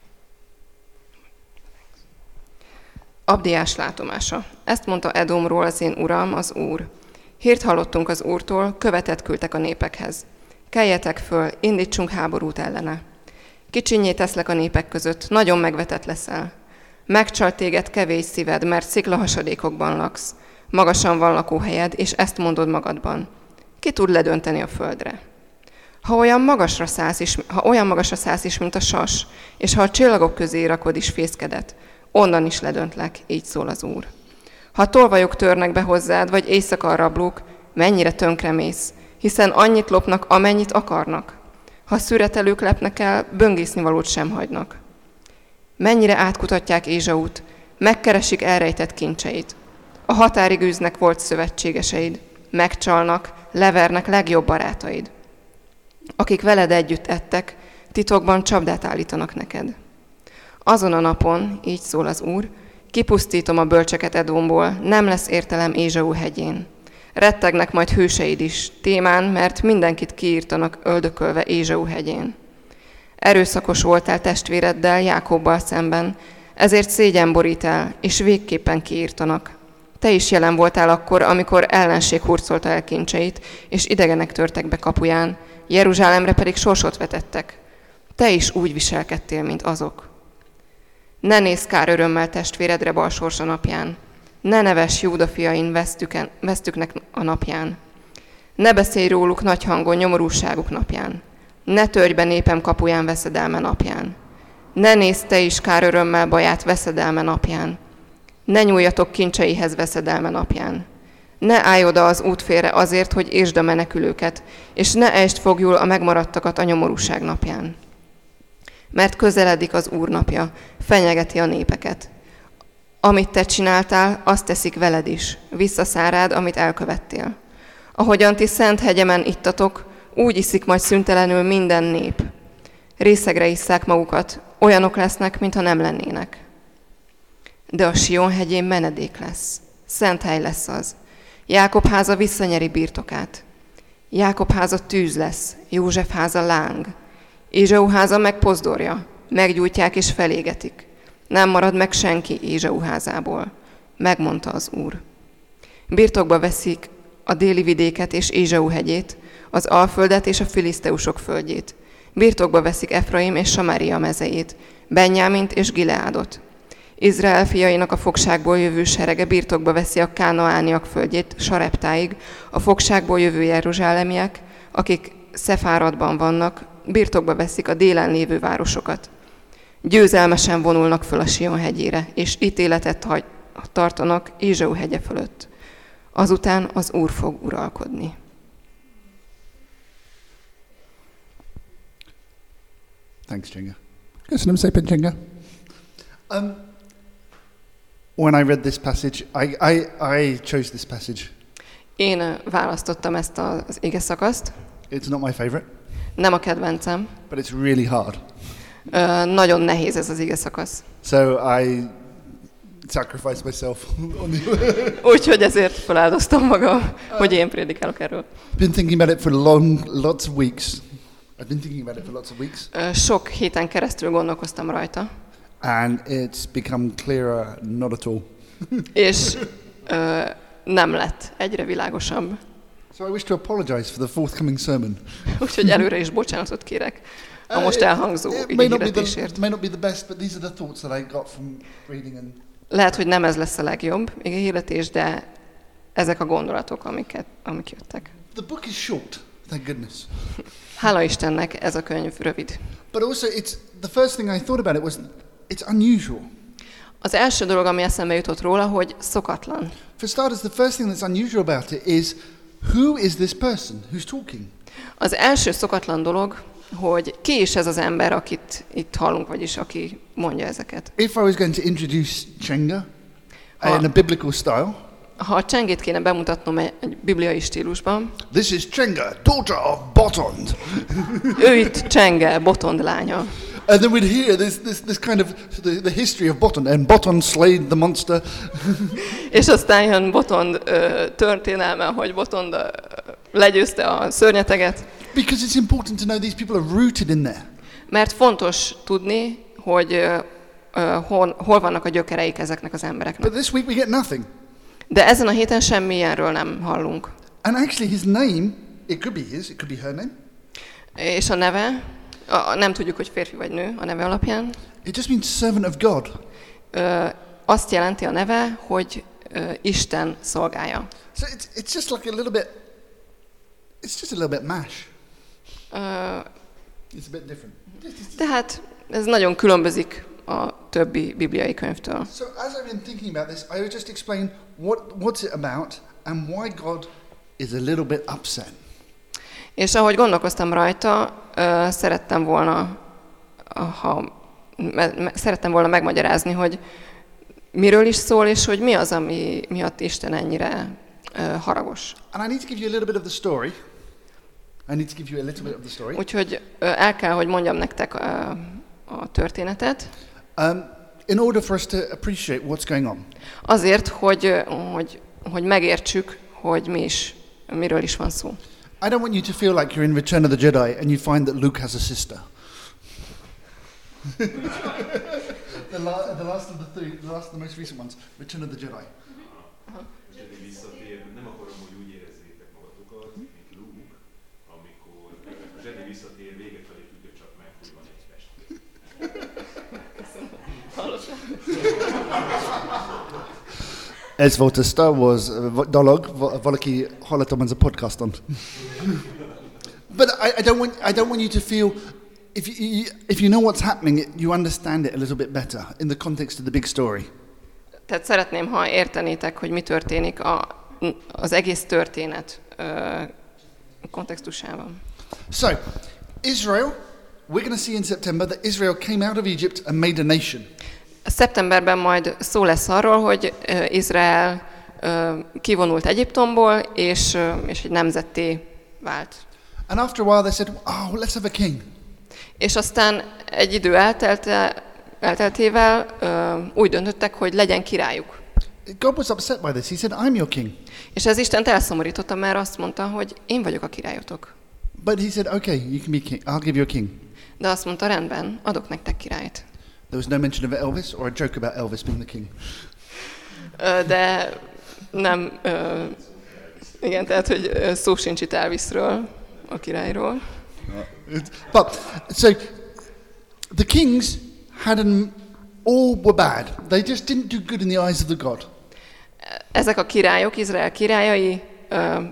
[SPEAKER 6] Abdiás látomása. Ezt mondta Edomról az én uram, az Úr. Hírt hallottunk az Úrtól, követet küldtek a népekhez. Keljetek föl, indítsunk háborút ellene. Kicsinnyé teszlek a népek között, nagyon megvetett leszel. Megcsalt téged kevés szíved, mert sziklahasadékokban laksz. Magasan van lakóhelyed, és ezt mondod magadban. Ki tud ledönteni a földre? Ha olyan magasra szállsz is, ha olyan magasra szállsz is, mint a sas, és ha a csillagok közé rakod is fészkedet, onnan is ledöntlek, így szól az Úr. Ha tolvajok törnek be hozzád, vagy éjszaka a rablók, mennyire tönkremész, hiszen annyit lopnak, amennyit akarnak. Ha szüretelők lepnek el, böngészni-valót sem hagynak. Mennyire átkutatják Ézsaut, megkeresik elrejtett kincseit. A határig űznek volt szövetségeseid, megcsalnak, levernek legjobb barátaid. Akik veled együtt ettek, titokban csapdát állítanak neked. Azon a napon, így szól az Úr, kipusztítom a bölcseket Edomból, nem lesz értelem Ézsau hegyén. Rettegnek majd hőseid is, Témán, mert mindenkit kiírtanak öldökölve Ézsau hegyén. Erőszakos voltál testvéreddel, Jákobbal szemben, ezért szégyen borít el, és végképpen kiírtanak. Te is jelen voltál akkor, amikor ellenség hurcolta el kincseit, és idegenek törtek be kapuján, Jeruzsálemre pedig sorsot vetettek. Te is úgy viselkedtél, mint azok. Ne nézz kár örömmel testvéredre bal sorsa napján. Ne nevess Júda fiain vesztüken, vesztüknek a napján. Ne beszélj róluk nagy hangon nyomorúságuk napján. Ne törj be népem kapuján veszedelme napján. Ne nézz te is kár örömmel baját veszedelme napján. Ne nyúljatok kincseihez veszedelme napján. Ne állj oda az útfélre azért, hogy értsd a menekülőket, és ne ejtsd fogjul a megmaradtakat a nyomorúság napján. Mert közeledik az Úr napja, fenyegeti a népeket. Amit te csináltál, azt teszik veled is, visszaszárád, amit elkövettél. Ahogyan ti szent hegyemen ittatok, úgy iszik majd szüntelenül minden nép. Részegre isszák magukat, olyanok lesznek, mintha nem lennének. De a Sion hegyén menedék lesz, szent hely lesz az. Jákob háza visszanyeri birtokát. Jákob háza tűz lesz, József háza láng. Ézsau háza meg pozdorja, meggyújtják és felégetik. Nem marad meg senki Ézsau házából, megmondta az Úr. Birtokba veszik a déli vidéket és Ézsau hegyét, az Alföldet és a filiszteusok földjét. Birtokba veszik Efraim és Samária mezejét, Benjámint és Gileádot. Izrael fiainak a fogságból jövő serege birtokba veszi a kánaániak földjét Sareptáig, a fogságból jövő jeruzsálemiek, akik Szefáradban vannak, birtokba veszik a délen lévő városokat. Győzelmesen vonulnak föl a Sion hegyére, és ítéletet hagy, tartanak Ézsau hegye fölött. Azután az Úr fog uralkodni.
[SPEAKER 2] Thanks, Jenga. Köszönöm szépen, Jenga. Um, when I read this passage, I, I, I chose this passage.
[SPEAKER 6] Én választottam ezt az ige szakaszt.
[SPEAKER 2] It's not my favorite.
[SPEAKER 6] Nem a kedvencem.
[SPEAKER 2] But it's really hard.
[SPEAKER 6] Uh, nagyon nehéz ez az ige szakasz.
[SPEAKER 2] So I sacrificed myself.
[SPEAKER 6] Úgyhogy ezért feláldoztam magam, hogy én prédikálok erről.
[SPEAKER 2] Been thinking about it for long, lots of weeks. I've been thinking about it for lots of weeks.
[SPEAKER 6] Uh, sok héten keresztül gondolkoztam rajta.
[SPEAKER 2] And it's become clearer, not at all.
[SPEAKER 6] És uh, nem lett egyre világosabb.
[SPEAKER 2] So I wish to apologize for the forthcoming sermon.
[SPEAKER 6] Úgyhogy előre is bocsánatot kérek a most elhangzó igényhirdetésért.
[SPEAKER 2] May not be the best, but these are the thoughts that I got from reading and
[SPEAKER 6] Lehet, hogy nem ez lesz a legjobb igényhirdetés, de ezek a gondolatok, amiket, amik jöttek.
[SPEAKER 2] The book is short, thank goodness.
[SPEAKER 6] Hála Istennek, ez a könyv rövid.
[SPEAKER 2] But also it's the first thing I thought about it was it's unusual.
[SPEAKER 6] Az első dolog, ami eszembe jutott róla, hogy szokatlan.
[SPEAKER 2] For starters, the first thing that's unusual about it is who is this person who's talking?
[SPEAKER 6] Az első szokatlan dolog, hogy ki is ez az ember, akit itt hallunk, vagyis aki mondja ezeket.
[SPEAKER 2] If I was going to introduce Chenga ha, in a biblical style,
[SPEAKER 6] ha a Csengét kéne bemutatnom egy bibliai stílusban,
[SPEAKER 2] this is Chenga, daughter of Botond.
[SPEAKER 6] Ő itt Csenge, Botond lánya.
[SPEAKER 2] And then we'd hear this, this, this kind of the, the history of Botond, and Botond slayed the monster.
[SPEAKER 6] És aztán jön Botond uh, történelme, hogy Botond uh, legyőzte a szörnyeteget.
[SPEAKER 2] Because it's important to know these people are rooted in there.
[SPEAKER 6] Mert fontos tudni, hogy uh, uh, hol, hol vannak a gyökereik ezeknek az embereknek.
[SPEAKER 2] But this week we get nothing.
[SPEAKER 6] De ezen a héten semmi ilyenről nem hallunk.
[SPEAKER 2] And actually his name, it could be his, it could be her name.
[SPEAKER 6] És a neve, a, nem tudjuk, hogy férfi vagy nő a neve alapján.
[SPEAKER 2] It just means servant of God.
[SPEAKER 6] Uh, azt jelenti a neve, hogy uh, Isten szolgája.
[SPEAKER 2] So it's, it's just like a little bit, it's just a little bit mash.
[SPEAKER 6] Uh,
[SPEAKER 2] It's a bit different.
[SPEAKER 6] Tehát ez nagyon különbözik a többi bibliai könyvtől.
[SPEAKER 2] So as I've been thinking about this, I would just explain what what's it about and why God is a little bit upset.
[SPEAKER 6] És ahogy gondolkoztam rajta, uh, szerettem volna, ha, me, me, szerettem volna megmagyarázni, hogy miről is szól, és hogy mi az, ami miatt Isten ennyire uh, haragos.
[SPEAKER 2] And I need to give you a little bit of the story. I need to give you a little bit of the story.
[SPEAKER 6] Úgyhogy uh, el kell, hogy mondjam nektek uh, a történetet.
[SPEAKER 2] Um, in order for us to appreciate what's going on.
[SPEAKER 6] Azért, hogy, hogy, hogy megértsük, hogy mi is, miről is van szó.
[SPEAKER 2] I don't want you to feel like you're in Return of the Jedi and you find that Luke has a sister. the, la- the last of the three, the last of the most recent ones, Return of the Jedi.
[SPEAKER 1] Nem akarom, hogy úgy érezzétek magatokat, mint Luke, amikor a Jedi visszatér, vége felé tudja csak meg, hogy van egy festmény.
[SPEAKER 2] Ez volt a Star Wars dolog, valaki hallottam ez a podcaston. But I, I don't want I don't want you to feel if you, if you know what's happening, you understand it a little bit better in the context of the big story.
[SPEAKER 6] Tehát szeretném, ha értenétek, hogy mi történik a, az egész történet uh, kontextusában.
[SPEAKER 2] So, Israel, we're going to see in September that Israel came out of Egypt and made a nation.
[SPEAKER 6] Szeptemberben majd szó lesz arról, hogy uh, Izrael uh, kivonult Egyiptomból, és, uh, és egy nemzetté vált.
[SPEAKER 2] And after a while they said, oh, let's have a king.
[SPEAKER 6] És aztán egy idő eltelte, elteltével uh, úgy döntöttek, hogy legyen királyuk.
[SPEAKER 2] God was upset by this. He said, I'm your king.
[SPEAKER 6] És ez Istent elszomorította, mert azt mondta, hogy én vagyok a királyotok.
[SPEAKER 2] But he said, okay, you can be king. I'll give you a king.
[SPEAKER 6] De azt mondta, rendben, adok nektek királyt.
[SPEAKER 2] There was no mention of Elvis or a joke about Elvis being the king.
[SPEAKER 6] Uh, de nem, uh, igen, tehát, hogy szó sincs itt Elvisről, a királyról.
[SPEAKER 2] But, so, the kings had an, all were bad. They just didn't do good in the eyes of the God.
[SPEAKER 6] Ezek a királyok, Izrael királyai uh,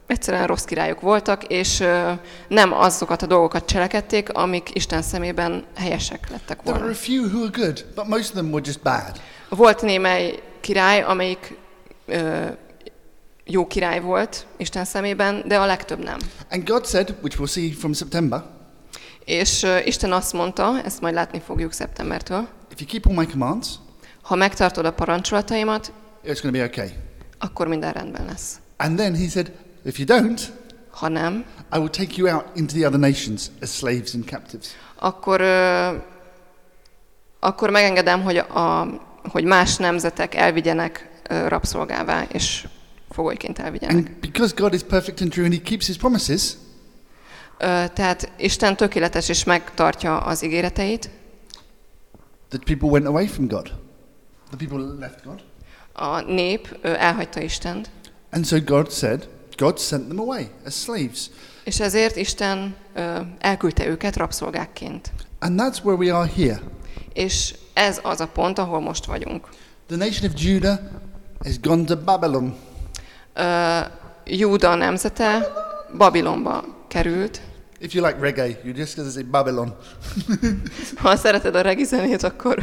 [SPEAKER 6] egyszerűen rossz királyok voltak, és ö, nem azokat a dolgokat cselekedték, amik Isten szemében helyesek lettek
[SPEAKER 2] There
[SPEAKER 6] volna.
[SPEAKER 2] were a few who were good, but most of them were just bad.
[SPEAKER 6] Volt némely király, amelyik ö, jó király volt Isten szemében, de a legtöbb nem.
[SPEAKER 2] And God said, which we'll see from September,
[SPEAKER 6] És ö, Isten azt mondta, ezt majd látni fogjuk szeptembertől,
[SPEAKER 2] if you keep all my commands,
[SPEAKER 6] ha megtartod a parancsolataimat,
[SPEAKER 2] it's going to be okay.
[SPEAKER 6] akkor minden rendben lesz.
[SPEAKER 2] And then he said, if you don't,
[SPEAKER 6] Ha nem,
[SPEAKER 2] I will take you out into the other nations as slaves and captives.
[SPEAKER 6] akkor, ö, akkor megengedem, hogy, a, hogy más nemzetek elvigyenek ö, rabszolgává, és fogolyként elvigyenek.
[SPEAKER 2] And because God is perfect and true and he keeps his promises,
[SPEAKER 6] Ö, tehát Isten tökéletes és megtartja az ígéreteit.
[SPEAKER 2] the people went away from God. The people left God.
[SPEAKER 6] A nép ö, elhagyta Istent,
[SPEAKER 2] And so God said, God sent them away as slaves.
[SPEAKER 6] és ezért Isten ö, elküldte őket rabszolgákként.
[SPEAKER 2] And that's where we are here.
[SPEAKER 6] És ez az a pont, ahol most vagyunk.
[SPEAKER 2] The nation of Judah has gone to Babylon.
[SPEAKER 6] Ö, Júda nemzete Babilonba került.
[SPEAKER 2] If you like reggae, you just going to say Babylon.
[SPEAKER 6] Ha szereted a regi zenét, akkor,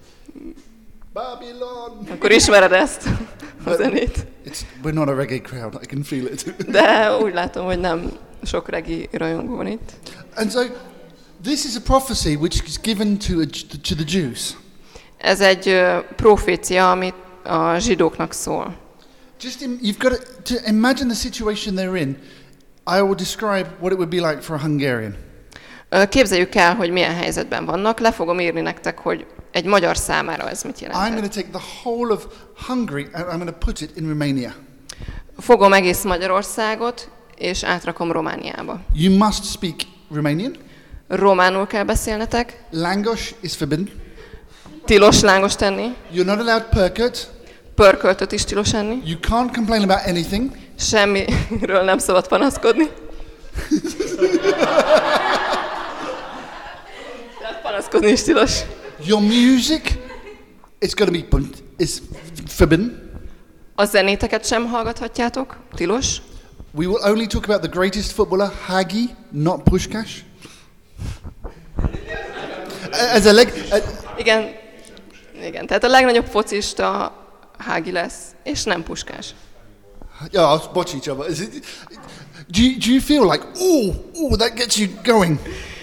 [SPEAKER 2] Babylon!
[SPEAKER 6] akkor ismered ezt a zenét.
[SPEAKER 2] It's, we're not a reggae crowd, I can feel it.
[SPEAKER 6] De úgy látom, hogy nem sok regi rajongó van itt.
[SPEAKER 2] And so this is a prophecy which is given to, a, to the Jews.
[SPEAKER 6] Ez egy ö, profécia, amit a zsidóknak szól.
[SPEAKER 2] Just in, you've got to, to imagine the situation they're in. I will describe what it would be like for a Hungarian.
[SPEAKER 6] Ö, Képzeljük el, hogy milyen helyzetben vannak. Le fogom írni nektek, hogy egy magyar számára ez mit
[SPEAKER 2] I'm going
[SPEAKER 6] jelent.
[SPEAKER 2] to take the whole of Hungary and I'm going to put it in Romania.
[SPEAKER 6] Fogom egész Magyarországot, és átrakom Romániába.
[SPEAKER 2] You must speak Romanian.
[SPEAKER 6] Románul kell beszélnetek,
[SPEAKER 2] Langos is forbidden.
[SPEAKER 6] tilos lángos tenni,
[SPEAKER 2] You're not allowed purkert.
[SPEAKER 6] pörköltöt is tilos enni,
[SPEAKER 2] You can't complain about anything.
[SPEAKER 6] semmiről nem szabad panaszkodni. Tehát panaszkodni is tilos.
[SPEAKER 2] Your music is going to be punt- is forbidden.
[SPEAKER 6] A zenéteket sem hallgathatjátok, tilos.
[SPEAKER 2] We will only talk about the greatest footballer, Hagi, not Puskás. As a leg, uh,
[SPEAKER 6] Igen, igen, tehát a legnagyobb focista Hági lesz, és nem Puskás.
[SPEAKER 2] yeah, I'll watch each other. Is it, do you, do you feel like, oh, oh, that gets you going?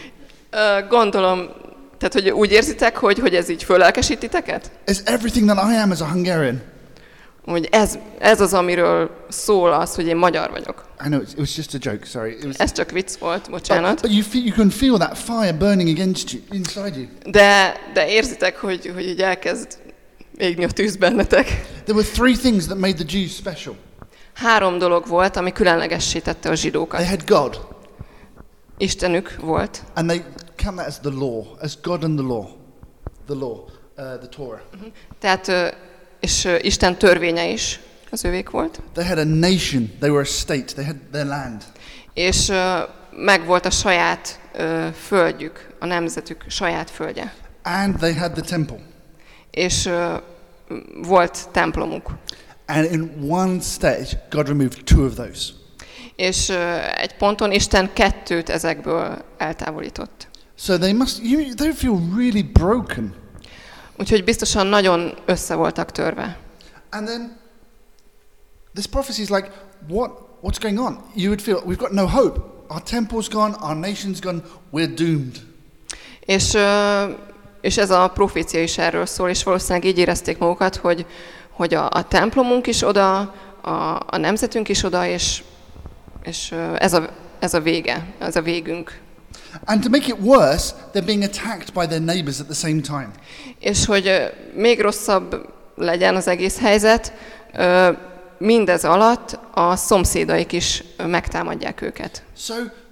[SPEAKER 6] Ö, Gondolom, tehát hogy úgy érzitek, hogy, hogy ez így fölelkesít titeket?
[SPEAKER 2] It's everything that I am as a Hungarian.
[SPEAKER 6] Hogy ez, ez az, amiről szól az, hogy én magyar vagyok.
[SPEAKER 2] I know, it was just a joke, sorry. It was,
[SPEAKER 6] Ez csak vicc volt,
[SPEAKER 2] but,
[SPEAKER 6] bocsánat.
[SPEAKER 2] but you, feel, you can feel that fire burning against you, inside you.
[SPEAKER 6] De, de érzitek, hogy, hogy így elkezd égni a tűz bennetek.
[SPEAKER 2] There were three things that made the Jews special.
[SPEAKER 6] Három dolog volt, ami különlegessé tette a zsidókat.
[SPEAKER 2] They had God,
[SPEAKER 6] Istenük volt,
[SPEAKER 2] and they count that as the law, as God and the law. The law, uh, the Torah.
[SPEAKER 6] tehát, ö, és ö, Isten törvénye is az övék volt,
[SPEAKER 2] They had a nation, they were a state, they had their land.
[SPEAKER 6] és ö, meg volt a saját ö, földjük, a nemzetük saját földje,
[SPEAKER 2] And they had the temple.
[SPEAKER 6] és ö, volt templomuk.
[SPEAKER 2] And in one stage, God removed two of those.
[SPEAKER 6] És ö, egy ponton Isten kettőt ezekből eltávolított.
[SPEAKER 2] So they must, you, they feel really broken.
[SPEAKER 6] Úgyhogy biztosan nagyon össze voltak törve.
[SPEAKER 2] And then this prophecy is like, what, what's going on? You would feel, we've got no hope. Our temple's gone, our nation's gone, we're doomed.
[SPEAKER 6] És, ö, és ez a profécia is erről szól, és valószínűleg így érezték magukat, hogy, hogy a, a templomunk is oda, a, a nemzetünk is oda, és, és ö, ez, a, ez a vége, ez a végünk.
[SPEAKER 2] And to make it worse, they're being attacked by their neighbors at the same time.
[SPEAKER 6] És hogy ö, még rosszabb legyen az egész helyzet, ö, mindez alatt a szomszédaik is ö, megtámadják őket.
[SPEAKER 2] So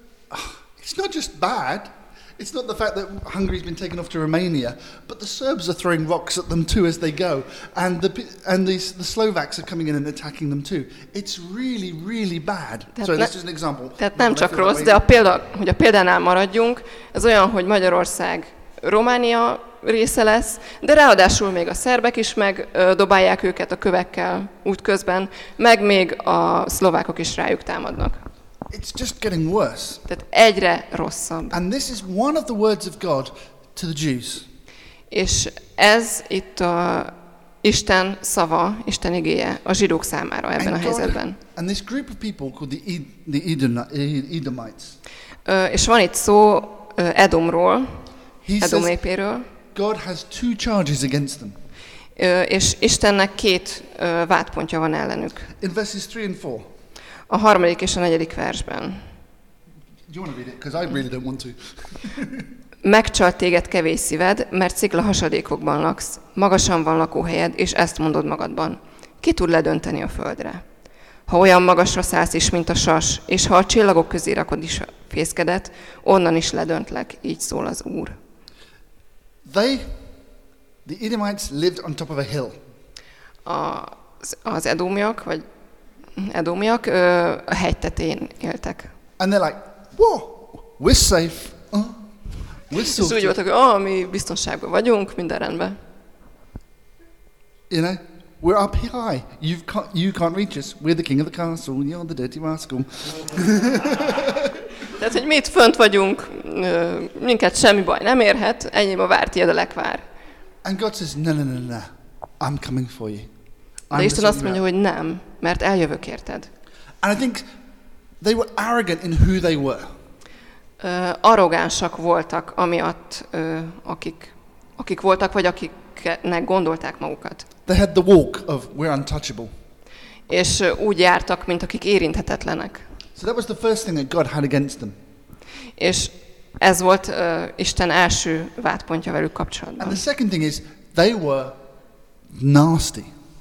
[SPEAKER 2] it's not just bad. It's not the fact that Hungary's been taken off to Romania, but the Serbs are throwing rocks at them too as they go, and the and the, the Slovaks are coming in and attacking them too. It's really, really bad.
[SPEAKER 6] Tehát
[SPEAKER 2] So
[SPEAKER 6] ne-
[SPEAKER 2] this is an example.
[SPEAKER 6] Tehát nem csak rossz, de a példa, hogy a példánál maradjunk, ez olyan, hogy Magyarország Románia része lesz, de ráadásul még a szerbek is megdobálják őket a kövekkel útközben, meg még a szlovákok is rájuk támadnak.
[SPEAKER 2] It's just getting worse.
[SPEAKER 6] Tehát egyre rosszabb.
[SPEAKER 2] And this is one of the words of God to the Jews.
[SPEAKER 6] És ez itt a Isten szava, Isten igéje a zsidók számára ebben
[SPEAKER 2] And
[SPEAKER 6] a
[SPEAKER 2] God-
[SPEAKER 6] helyzetben.
[SPEAKER 2] And this group of people called the, Ed, the Edom- Edomites,
[SPEAKER 6] Ö, És van itt szó ö, Edomról,
[SPEAKER 2] he
[SPEAKER 6] Edom
[SPEAKER 2] says
[SPEAKER 6] népéről,
[SPEAKER 2] God has two charges against them.
[SPEAKER 6] Ö, és Istennek két ö, vádpontja van ellenük.
[SPEAKER 2] In verses three and four.
[SPEAKER 6] A harmadik és a negyedik versben.
[SPEAKER 2] Do you want to read it? Because I really don't want to.
[SPEAKER 6] Megcsalt téged kevés szíved, mert szikla hasadékokban laksz. Magasan van lakóhelyed, és ezt mondod magadban. Ki tud ledönteni a földre? Ha olyan magasra szállsz is, mint a sas, és ha a csillagok közé rakod is a fészkedet, onnan is ledöntlek, így szól az Úr.
[SPEAKER 2] They, the Edomites, lived on top of a hill.
[SPEAKER 6] Az, az edómiak, vagy edómiak ö, a hegy tetején éltek.
[SPEAKER 2] And they're like, whoa, we're safe. Uh, we're
[SPEAKER 6] És úgy
[SPEAKER 2] sorted.
[SPEAKER 6] voltak, hogy oh, mi biztonságban vagyunk, minden rendben.
[SPEAKER 2] You know, we're up high. You've ca- you can't reach us. We're the king of the castle. You're the dirty rascal.
[SPEAKER 6] Tehát, hogy mi itt fönt vagyunk, ö, minket semmi baj nem érhet, ennyi a vár, tiéd a lekvár.
[SPEAKER 2] And God says, no, no, no, no. I'm coming for you. I'm
[SPEAKER 6] De Isten
[SPEAKER 2] gonna
[SPEAKER 6] azt
[SPEAKER 2] sort
[SPEAKER 6] mondja,
[SPEAKER 2] you out.
[SPEAKER 6] hogy nem, mert eljövök érted.
[SPEAKER 2] And I think they were arrogant in who they were.
[SPEAKER 6] Ö, arrogánsak voltak, amiatt, ö, akik, akik voltak, vagy akiknek gondolták magukat.
[SPEAKER 2] They had the walk of we're untouchable.
[SPEAKER 6] És ö, úgy jártak, mint akik érinthetetlenek.
[SPEAKER 2] So that was the first thing that God had against them.
[SPEAKER 6] És ez volt ö, Isten első vádpontja velük
[SPEAKER 2] And
[SPEAKER 6] kapcsolatban.
[SPEAKER 2] the second thing is they were nasty.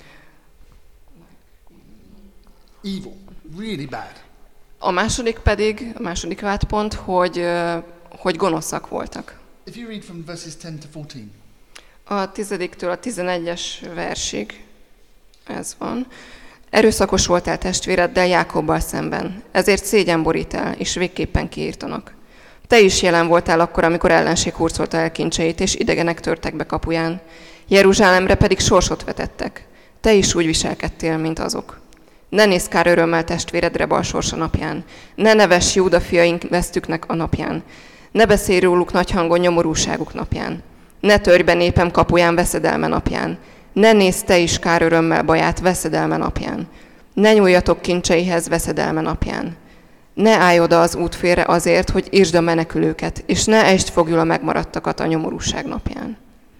[SPEAKER 2] Evil. Really bad.
[SPEAKER 6] A második pedig, a második vádpont, hogy, ö, hogy gonoszak voltak.
[SPEAKER 2] If you read from verses ten to fourteen.
[SPEAKER 6] A tizediktől a tizenegyes versig, ez van. Erőszakos voltál testvéreddel Jákobbal szemben, ezért szégyen borít el, és végképpen kiírtanak. Te is jelen voltál akkor, amikor ellenség hurcolta el kincseit, és idegenek törtek be kapuján. Jeruzsálemre pedig sorsot vetettek. Te is úgy viselkedtél, mint azok. Ne nézz kár örömmel testvéredre bal sorsa napján. Ne nevess Júda fiaink vesztüknek a napján. Ne beszélj róluk nagy hangon nyomorúságuk napján. Ne törj be népem kapuján veszedelme napján. Ne nézz te is kár örömmel baját veszedelme napján. Ne nyúljatok kincseihez veszedelme napján. Ne állj oda az út félre azért, hogy írtsd a menekülőket, és ne ejtsd foglyul a megmaradtakat a nyomorúság napján.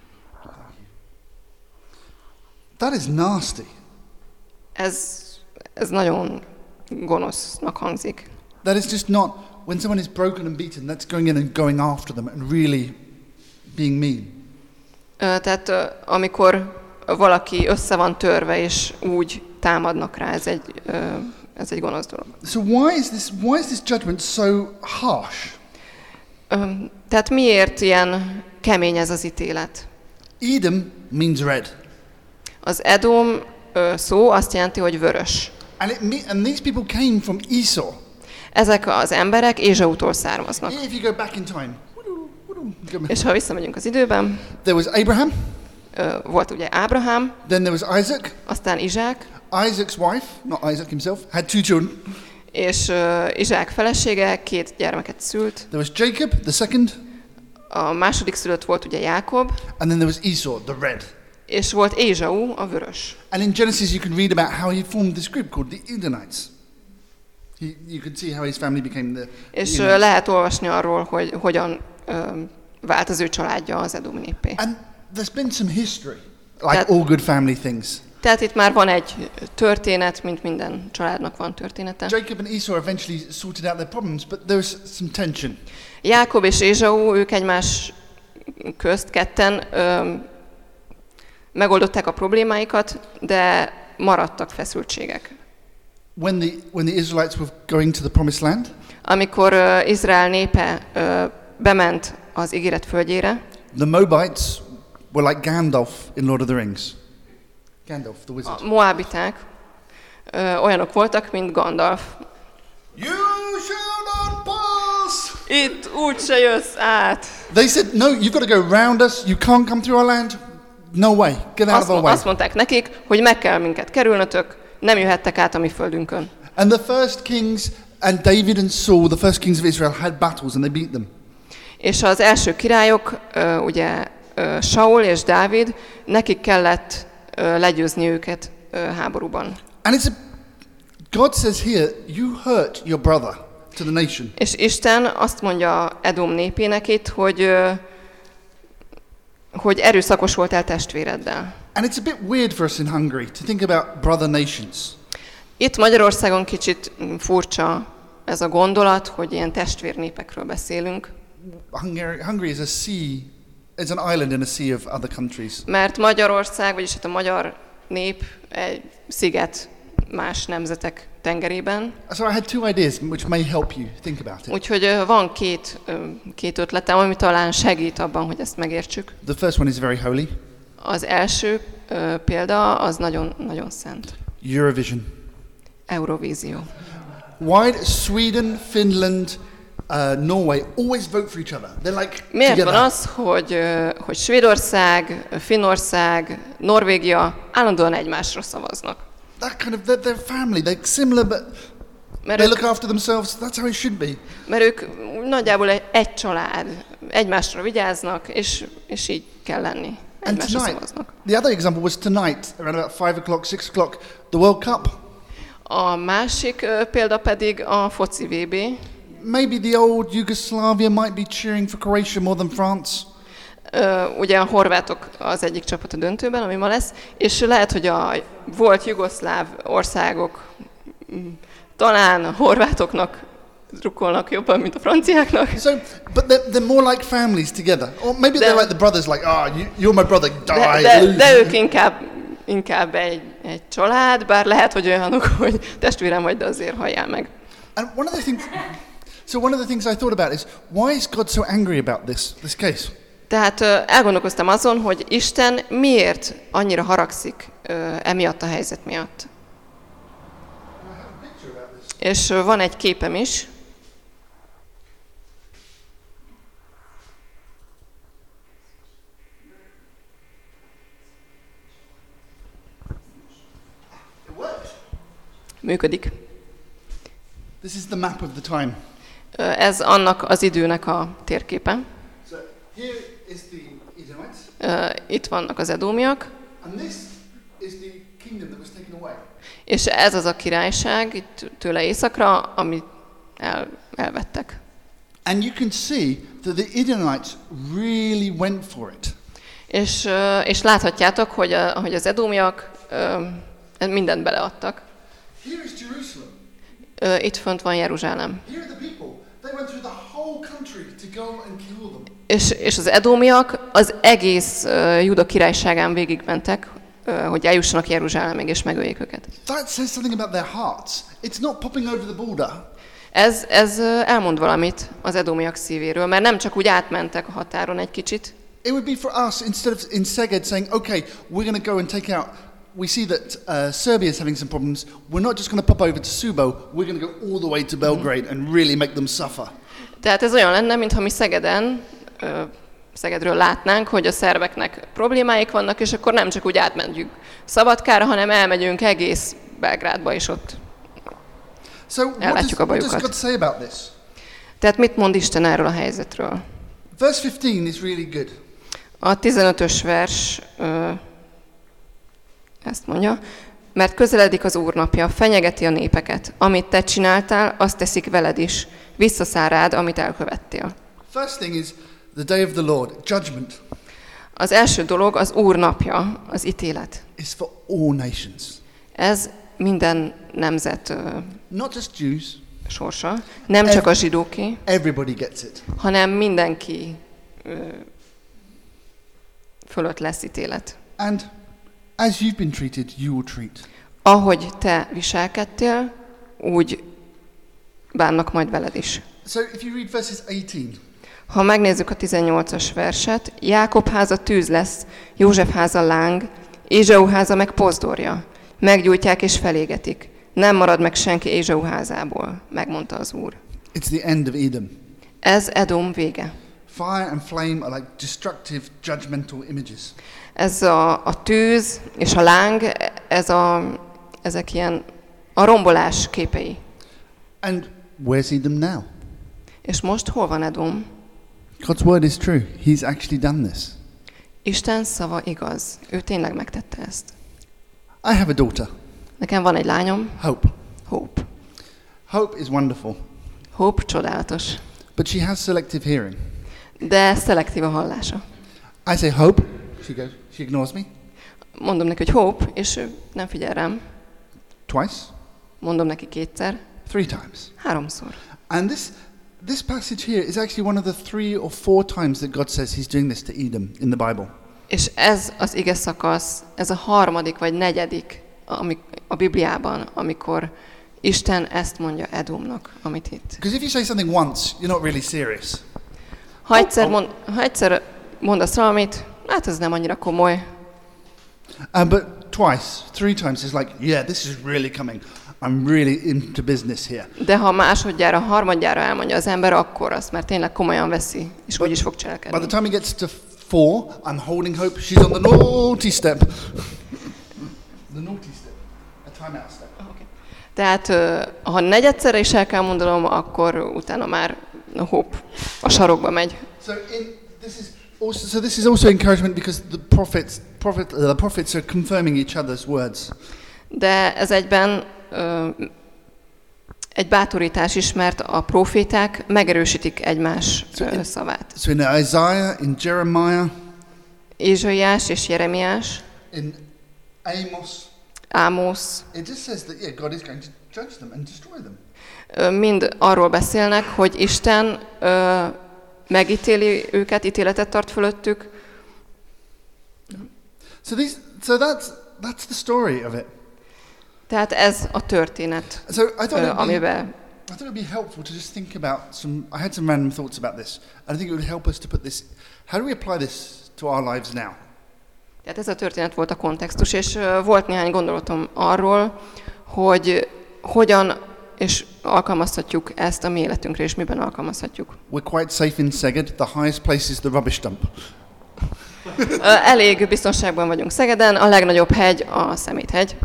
[SPEAKER 2] That is nasty.
[SPEAKER 6] Ez, ez nagyon gonosznak hangzik.
[SPEAKER 2] That is just not, when someone is broken and beaten, that's going in and going after them and really being mean.
[SPEAKER 6] Ö, Tehát ö, amikor valaki össze van törve, és úgy támadnak rá, ez egy, ö, ez egy gonosz dolog.
[SPEAKER 2] So why is this, why is this judgment so harsh?
[SPEAKER 6] Ö, Tehát miért ilyen kemény ez az ítélet?
[SPEAKER 2] Edom means red.
[SPEAKER 6] Az Edom ö, szó azt jelenti, hogy vörös.
[SPEAKER 2] And, it, me- and these people came from Esau.
[SPEAKER 6] Ezek az emberek Ézsautól származnak.
[SPEAKER 2] If you go back in time, go back.
[SPEAKER 6] És ha visszamegyünk az időben,
[SPEAKER 2] There was Abraham,
[SPEAKER 6] ö, volt ugye Ábrahám,
[SPEAKER 2] then there was Isaac.
[SPEAKER 6] aztán Izsák,
[SPEAKER 2] Isaac's wife, not Isaac himself, had two children.
[SPEAKER 6] és ö, Izsák felesége két gyermeket szült.
[SPEAKER 2] There was Jacob, the second,
[SPEAKER 6] A második szülött volt ugye Jákob,
[SPEAKER 2] and then there was Esau, the red.
[SPEAKER 6] és volt Ézsau, a vörös.
[SPEAKER 2] And in Genesis, you can read about how he formed this group called the Edomites. He, you can see how his family became the.
[SPEAKER 6] És
[SPEAKER 2] the
[SPEAKER 6] ö,
[SPEAKER 2] Edomites.
[SPEAKER 6] lehet olvasni arról, hogy hogyan ö, vált az ő családja az Edom népé.
[SPEAKER 2] And there's been some history, like
[SPEAKER 6] That-
[SPEAKER 2] all good family things.
[SPEAKER 6] Tehát itt már van egy történet, mint minden családnak van története.
[SPEAKER 2] Jacob and Esau eventually sorted out their problems, but there was some tension.
[SPEAKER 6] Jákob és Ézsau, ők egymás közt ketten ö, megoldották a problémáikat, de maradtak feszültségek.
[SPEAKER 2] When the when the Israelites were going to the promised land,
[SPEAKER 6] Amikor ö, Izrael népe ö, bement az ígéret földjére,
[SPEAKER 2] the Moabites were like Gandalf in Lord of the Rings. Gandalf, the wizard.
[SPEAKER 6] a moabiták ö, olyanok voltak, mint Gandalf.
[SPEAKER 2] You shall not pass.
[SPEAKER 6] Itt úgy se jössz át.
[SPEAKER 2] They said, no, you've got to go round us. You can't come through our land. No way. Get out
[SPEAKER 6] Azt,
[SPEAKER 2] of our way.
[SPEAKER 6] azt mondták nekik, hogy meg kell minket kerülnötök, nem jöhettek át a mi földünkön.
[SPEAKER 2] And the first kings and David and Saul, the first kings of Israel, had battles and they beat them.
[SPEAKER 6] És az első királyok, ugye Saul és Dávid, nekik kellett legyőzni őket háborúban.
[SPEAKER 2] And it's a, God says here, you hurt your brother to the nation.
[SPEAKER 6] És Isten azt mondja Edom népének itt, hogy hogy erőszakos voltál testvéreddel.
[SPEAKER 2] And it's a bit weird for us in Hungary to think about brother nations.
[SPEAKER 6] Itt Magyarországon kicsit furcsa ez a gondolat, hogy ilyen testvérnépekről beszélünk.
[SPEAKER 2] Hungary, Hungary is a sea, it's an island in a sea of other countries.
[SPEAKER 6] Mert Magyarország, vagyis hát a magyar nép egy sziget más nemzetek tengerében.
[SPEAKER 2] So I had two ideas which may help you think about it.
[SPEAKER 6] Úgyhogy van két, két ötletem, ami talán segít abban, hogy ezt megértsük.
[SPEAKER 2] The first one is very holy.
[SPEAKER 6] Az első uh, példa az nagyon, nagyon szent.
[SPEAKER 2] Eurovision.
[SPEAKER 6] Eurovízió.
[SPEAKER 2] Why do Sweden, Finland, uh, Norway always vote for each other? They're like
[SPEAKER 6] Miért
[SPEAKER 2] together.
[SPEAKER 6] van az, hogy, hogy Svédország, Finnország, Norvégia állandóan egymásra szavaznak?
[SPEAKER 2] That kind of, they're, they're family, they're similar, but
[SPEAKER 6] Mert
[SPEAKER 2] they
[SPEAKER 6] ők,
[SPEAKER 2] look after themselves. That's how it should be.
[SPEAKER 6] mert ők nagyjából egy, egy család, egymásra vigyáznak, és, és így kell lenni.
[SPEAKER 2] And
[SPEAKER 6] Egymásra
[SPEAKER 2] tonight,
[SPEAKER 6] szavaznak.
[SPEAKER 2] the other example was tonight, around about five o'clock, six o'clock, the World Cup.
[SPEAKER 6] A másik uh, példa pedig a foci vé bé.
[SPEAKER 2] Maybe the old Yugoslavia might be cheering for Croatia more than France.
[SPEAKER 6] Uh, ugye a horvátok az egyik csapat a döntőben, ami ma lesz, és lehet, hogy a volt jugoszláv országok talán a horvátoknak drukkolnak jobban, mint a franciáknak.
[SPEAKER 2] So, but they're, they're more like families together. Or maybe
[SPEAKER 6] De-
[SPEAKER 2] they're like the brothers, like, oh, you, you're my brother, die,
[SPEAKER 6] De, de,
[SPEAKER 2] lose.
[SPEAKER 6] de ők inkább, inkább egy, egy család, bár lehet, hogy olyanok, hogy testvérem vagy, de azért halljál meg.
[SPEAKER 2] And one of the things, so one of the things I thought about is, why is God so angry about this, this case?
[SPEAKER 6] Tehát ö, elgondolkoztam azon, hogy Isten miért annyira haragszik ö, emiatt a helyzet miatt. És ö, van egy képem is. Működik.
[SPEAKER 2] This is the map of the time.
[SPEAKER 6] Ö, Ez annak az időnek a térképe.
[SPEAKER 2] So here is the Edomites,
[SPEAKER 6] Ö, Itt vannak az edómiak,
[SPEAKER 2] and this is the kingdom that was taken away.
[SPEAKER 6] és ez az a királyság itt tőle északra, amit el, elvettek.
[SPEAKER 2] And you can see that the Edomites really went for it.
[SPEAKER 6] És, ö, és láthatjátok, hogy, a, hogy az edómiak ö, mindent beleadtak.
[SPEAKER 2] Here is Jerusalem.
[SPEAKER 6] Ö, Itt fönt van Jeruzsálem.
[SPEAKER 2] Here are the people. They went through the whole country to go and kill them.
[SPEAKER 6] És, és az edómiak az egész uh, Juda királyságán végigmentek, uh, hogy eljussanak Jeruzsálemig és megöljék őket.
[SPEAKER 2] That says something about their hearts. It's not popping over the border.
[SPEAKER 6] Ez, ez uh, elmond valamit az edómiak szívéről, mert nem csak úgy átmentek a határon egy kicsit.
[SPEAKER 2] It would be for us, instead of in Szeged saying, okay, we're going to go and take out, we see that uh, Serbia is having some problems, we're not just going to pop over to Subo, we're going to go all the way to Belgrade and really make them suffer.
[SPEAKER 6] Tehát ez olyan lenne, mintha mi Szegeden, uh, Szegedről látnánk, hogy a szerbeknek problémáik vannak, és akkor nem csak úgy átmentjük Szabadkára, hanem elmegyünk egész Belgrádba, és ott
[SPEAKER 2] So what does,
[SPEAKER 6] ellátjuk a
[SPEAKER 2] what does
[SPEAKER 6] bajukat.
[SPEAKER 2] God say about this?
[SPEAKER 6] Tehát mit mond Isten erről a helyzetről?
[SPEAKER 2] Verse fifteen is really good.
[SPEAKER 6] A tizenötös vers ö, ezt mondja, mert közeledik az Úr napja, fenyegeti a népeket. Amit te csináltál, azt teszik veled is. Visszaszáll rád, amit elkövettél.
[SPEAKER 2] First thing is the day of the Lord, judgment,
[SPEAKER 6] Az első dolog az Úr napja, az ítélet.
[SPEAKER 2] is for all nations.
[SPEAKER 6] Ez minden nemzet ö,
[SPEAKER 2] Not just Jews,
[SPEAKER 6] sorsa. Nem csak a zsidóké,
[SPEAKER 2] everybody gets it.
[SPEAKER 6] hanem mindenki ö, fölött lesz ítélet.
[SPEAKER 2] And as you've been treated, you will treat.
[SPEAKER 6] Ahogy te viselkedtél, úgy bánnak majd veled is.
[SPEAKER 2] So if you read verses eighteen,
[SPEAKER 6] Ha megnézzük a tizennyolcas verset, Jákob háza tűz lesz, József háza láng, Ézsau háza meg pozdorja. Meggyújtják és felégetik. Nem marad meg senki Ézsau házából, megmondta az Úr.
[SPEAKER 2] it's the end of Edom.
[SPEAKER 6] Ez Edom vége.
[SPEAKER 2] Fire and flame are like destructive, judgmental images.
[SPEAKER 6] Ez a, a tűz és a láng, ez a, ezek ilyen a rombolás képei.
[SPEAKER 2] And where's Edom now?
[SPEAKER 6] És most hol van Edom?
[SPEAKER 2] God's word is true. He's actually done this.
[SPEAKER 6] Isten szava igaz. Ő tényleg megtette ezt.
[SPEAKER 2] I have a daughter,
[SPEAKER 6] Nekem van egy lányom,
[SPEAKER 2] Hope.
[SPEAKER 6] Hope.
[SPEAKER 2] Hope is wonderful,
[SPEAKER 6] Hope csodálatos,
[SPEAKER 2] but she has selective hearing.
[SPEAKER 6] de szelektív a hallása.
[SPEAKER 2] I say Hope, she goes, she ignores me.
[SPEAKER 6] Mondom neki, hogy Hope, és ő nem figyel rám.
[SPEAKER 2] Twice,
[SPEAKER 6] Mondom neki kétszer,
[SPEAKER 2] three times.
[SPEAKER 6] háromszor.
[SPEAKER 2] And this this passage here is actually one of the three or four times that God says he's doing this to Edom in the Bible.
[SPEAKER 6] És ez az ige szakasz, ez a harmadik vagy negyedik ami, a Bibliában, amikor Isten ezt mondja Edomnak, amit itt.
[SPEAKER 2] Because if you say something once, you're not really serious.
[SPEAKER 6] Ha egyszer, mond, ha egyszer mondasz valamit, hát ez nem annyira komoly.
[SPEAKER 2] Uh, but twice, three times is like, yeah, this is really coming. I'm really into business here.
[SPEAKER 6] De ha másodjára, harmadjára elmondja az ember, akkor azt már tényleg komolyan veszi, és úgy is fog cselekedni.
[SPEAKER 2] By the time he gets to four, I'm holding Hope. She's on the naughty step. The naughty step. A time out step.
[SPEAKER 6] Okay. Tehát ha negyedszerre is el kell mondanom, akkor utána már a Hope a sarokba megy.
[SPEAKER 2] So in, this is also so this is also encouragement because the prophets prophet uh, the prophets are confirming each other's words.
[SPEAKER 6] De ez egyben ö, egy bátorítás is, mert a proféták megerősítik egymás ö, szavát.
[SPEAKER 2] So in Isaiah, in Jeremiah,
[SPEAKER 6] Ézsaiás és Jeremiás,
[SPEAKER 2] in Amos,
[SPEAKER 6] Ámos,
[SPEAKER 2] it just says that yeah, God is going to judge them and destroy them.
[SPEAKER 6] ö, mind arról beszélnek, hogy Isten ö, megítéli őket, ítéletet tart fölöttük.
[SPEAKER 2] So these, so that's that's the story of it.
[SPEAKER 6] Tehát ez a történet,
[SPEAKER 2] So I thought
[SPEAKER 6] ö,
[SPEAKER 2] it'd be,
[SPEAKER 6] amiben
[SPEAKER 2] I thought it'd be helpful to just think about some. I had some random thoughts about this, and I think it would help us to put this. How do we apply this to our lives now?
[SPEAKER 6] Tehát ez a történet volt a kontextus, és uh, volt néhány gondolatom arról, hogy hogyan és alkalmazhatjuk ezt a mi életünkre, és miben alkalmazhatjuk.
[SPEAKER 2] We're quite safe in Szeged. The highest place is the rubbish dump.
[SPEAKER 6] Uh, elég biztonságban vagyunk Szegeden, a legnagyobb hegy a Szeméthegy.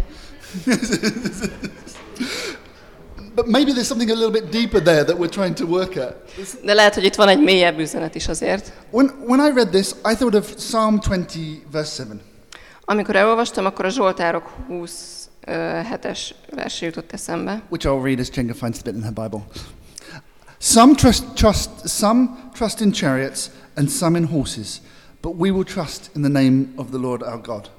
[SPEAKER 2] But maybe there's something a little bit deeper there that we're trying to work at.
[SPEAKER 6] De lehet, hogy itt van egy mélyebb üzenet is azért.
[SPEAKER 2] When, when I read this, I thought of Psalm twenty, verse seven.
[SPEAKER 6] Amikor elolvastam, akkor a Zsoltárok huszonhetes verse jutott eszembe.
[SPEAKER 2] Which I'll read as Jenga finds the bit in her Bible. Some trust, trust, some trust in chariots and some in horses, but we will trust in the name of the Lord our God.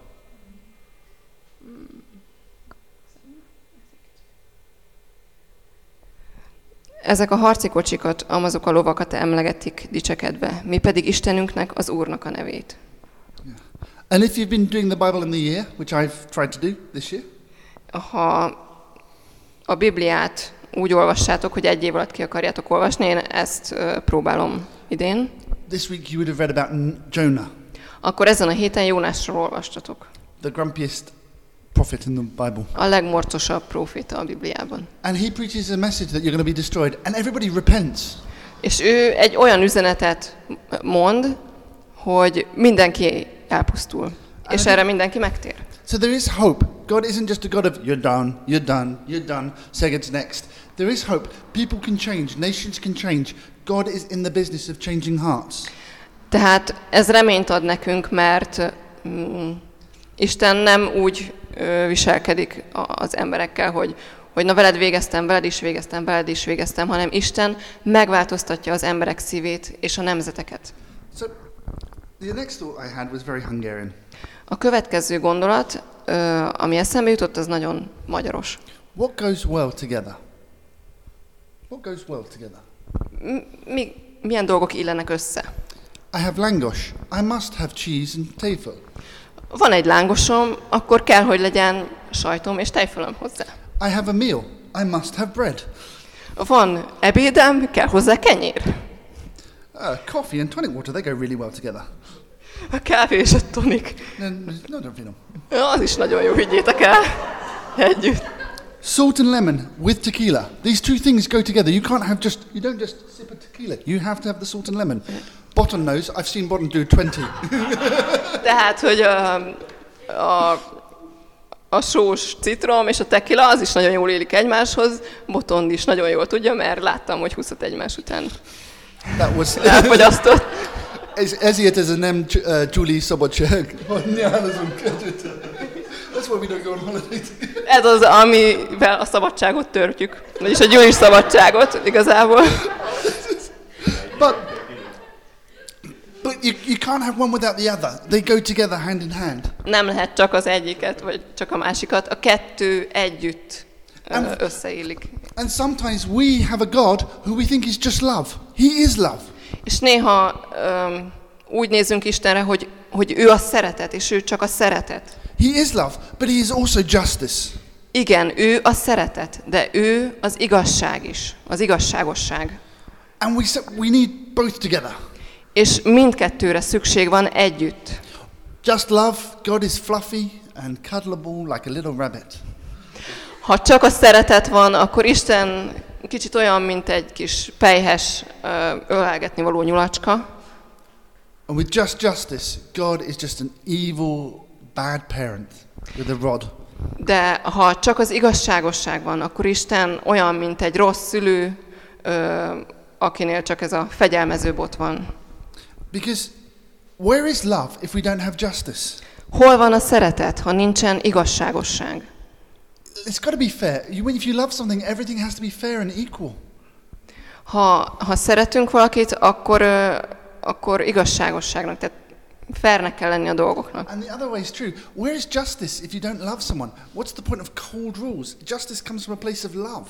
[SPEAKER 6] Ezek a harci kocsikat, amazok a lovakat emlegetik dicsekedve, mi pedig Istenünknek, az Úrnak a nevét.
[SPEAKER 2] And if you've been doing the Bible in the year, which I've tried to do this year,
[SPEAKER 6] Ha a Bibliát úgy olvassátok, hogy egy év alatt ki akarjátok olvasni, én ezt uh, próbálom idén,
[SPEAKER 2] this week you would have read about Jonah,
[SPEAKER 6] akkor ezen a héten Jónásról olvastatok.
[SPEAKER 2] the grumpiest prophet in the Bible.
[SPEAKER 6] A legmorcosabb próféta a Bibliában.
[SPEAKER 2] And he preaches a message that you're going to be destroyed, and everybody repents.
[SPEAKER 6] És ő egy olyan üzenetet mond, hogy mindenki elpusztul. És erre mindenki megtér.
[SPEAKER 2] So there is hope. God isn't just a God of you're done, you're done, you're done, Szeged's next. There is hope. People can change, nations can change. God is in the business of changing hearts.
[SPEAKER 6] Tehát ez reményt ad nekünk, mert mm, Isten nem úgy ö, viselkedik az emberekkel, hogy, hogy na veled végeztem, veled is végeztem, veled is végeztem, hanem Isten megváltoztatja az emberek szívét és a nemzeteket.
[SPEAKER 2] So the next thought I had was very Hungarian.
[SPEAKER 6] A következő gondolat, ö, ami eszembe jutott, az nagyon magyaros.
[SPEAKER 2] What goes well together? What goes well together?
[SPEAKER 6] Mi, milyen dolgok illenek össze?
[SPEAKER 2] I have langos. I must have cheese and tefel.
[SPEAKER 6] Van egy lángosom, akkor kell, hogy legyen sajtom és tejfölöm hozzá.
[SPEAKER 2] I have a meal. I must have bread.
[SPEAKER 6] Van ebédem, kell hozzá kenyér.
[SPEAKER 2] Uh, coffee and tonic water, they go really well together.
[SPEAKER 6] A kávé és a tonik.
[SPEAKER 2] No, no, don't feel them.
[SPEAKER 6] Az is nagyon jó, higgyétek el. Együtt.
[SPEAKER 2] Salt and lemon with tequila. These two things go together. You can't have just, you don't just sip a tequila. You have to have the salt and lemon. Bottom knows. I've seen Bottom do twenty.
[SPEAKER 6] Tehát, hogy a, a, a sós citrom és a tequila az is nagyon jól illik egymáshoz, Botond is nagyon jól tudja, mert láttam, hogy húszat egymás után
[SPEAKER 2] That was
[SPEAKER 6] elfogyasztott.
[SPEAKER 2] Ez, ezért ez a nem uh, Julie szabadság. That's why we don't go on holiday.
[SPEAKER 6] Ez az, amivel a szabadságot törtjük. Vagyis a gyűlés szabadságot igazából.
[SPEAKER 2] But, but you, you can't have one without the other. They go together hand in hand.
[SPEAKER 6] Nem lehet csak az egyiket, vagy csak a másikat. A kettő együtt ö, összeillik.
[SPEAKER 2] And sometimes we have a God who we think is just love. He is love.
[SPEAKER 6] És néha um, úgy nézünk Istenre, hogy, hogy ő a szeretet, és ő csak a szeretet.
[SPEAKER 2] He is love, but he is also justice.
[SPEAKER 6] Igen, ő a szeretet, de ő az igazság is, az igazságosság.
[SPEAKER 2] And we, we need both together.
[SPEAKER 6] És mindkettőre szükség van együtt.
[SPEAKER 2] Just love, God is fluffy and cuddleable like a little rabbit.
[SPEAKER 6] Ha csak a szeretet van, akkor Isten kicsit olyan, mint egy kis pelyhes, ölelgetni való nyulacska.
[SPEAKER 2] And with just justice, God is just an evil, bad parent with a rod.
[SPEAKER 6] De ha csak az igazságosság van, akkor Isten olyan, mint egy rossz szülő, akinél csak ez a fegyelmező bot van.
[SPEAKER 2] Because where is love if we don't have justice?
[SPEAKER 6] Hol van a szeretet, ha nincsen igazságosság?
[SPEAKER 2] It's got to be fair. You, if you love something, everything has to be fair and equal.
[SPEAKER 6] Ha, ha szeretünk valakit, akkor, akkor igazságosságnak, tehát fairnek kell lenni a dolgoknak.
[SPEAKER 2] And the other way is true. Where is justice if you don't love someone? What's the point of cold rules? Justice comes from a place of love.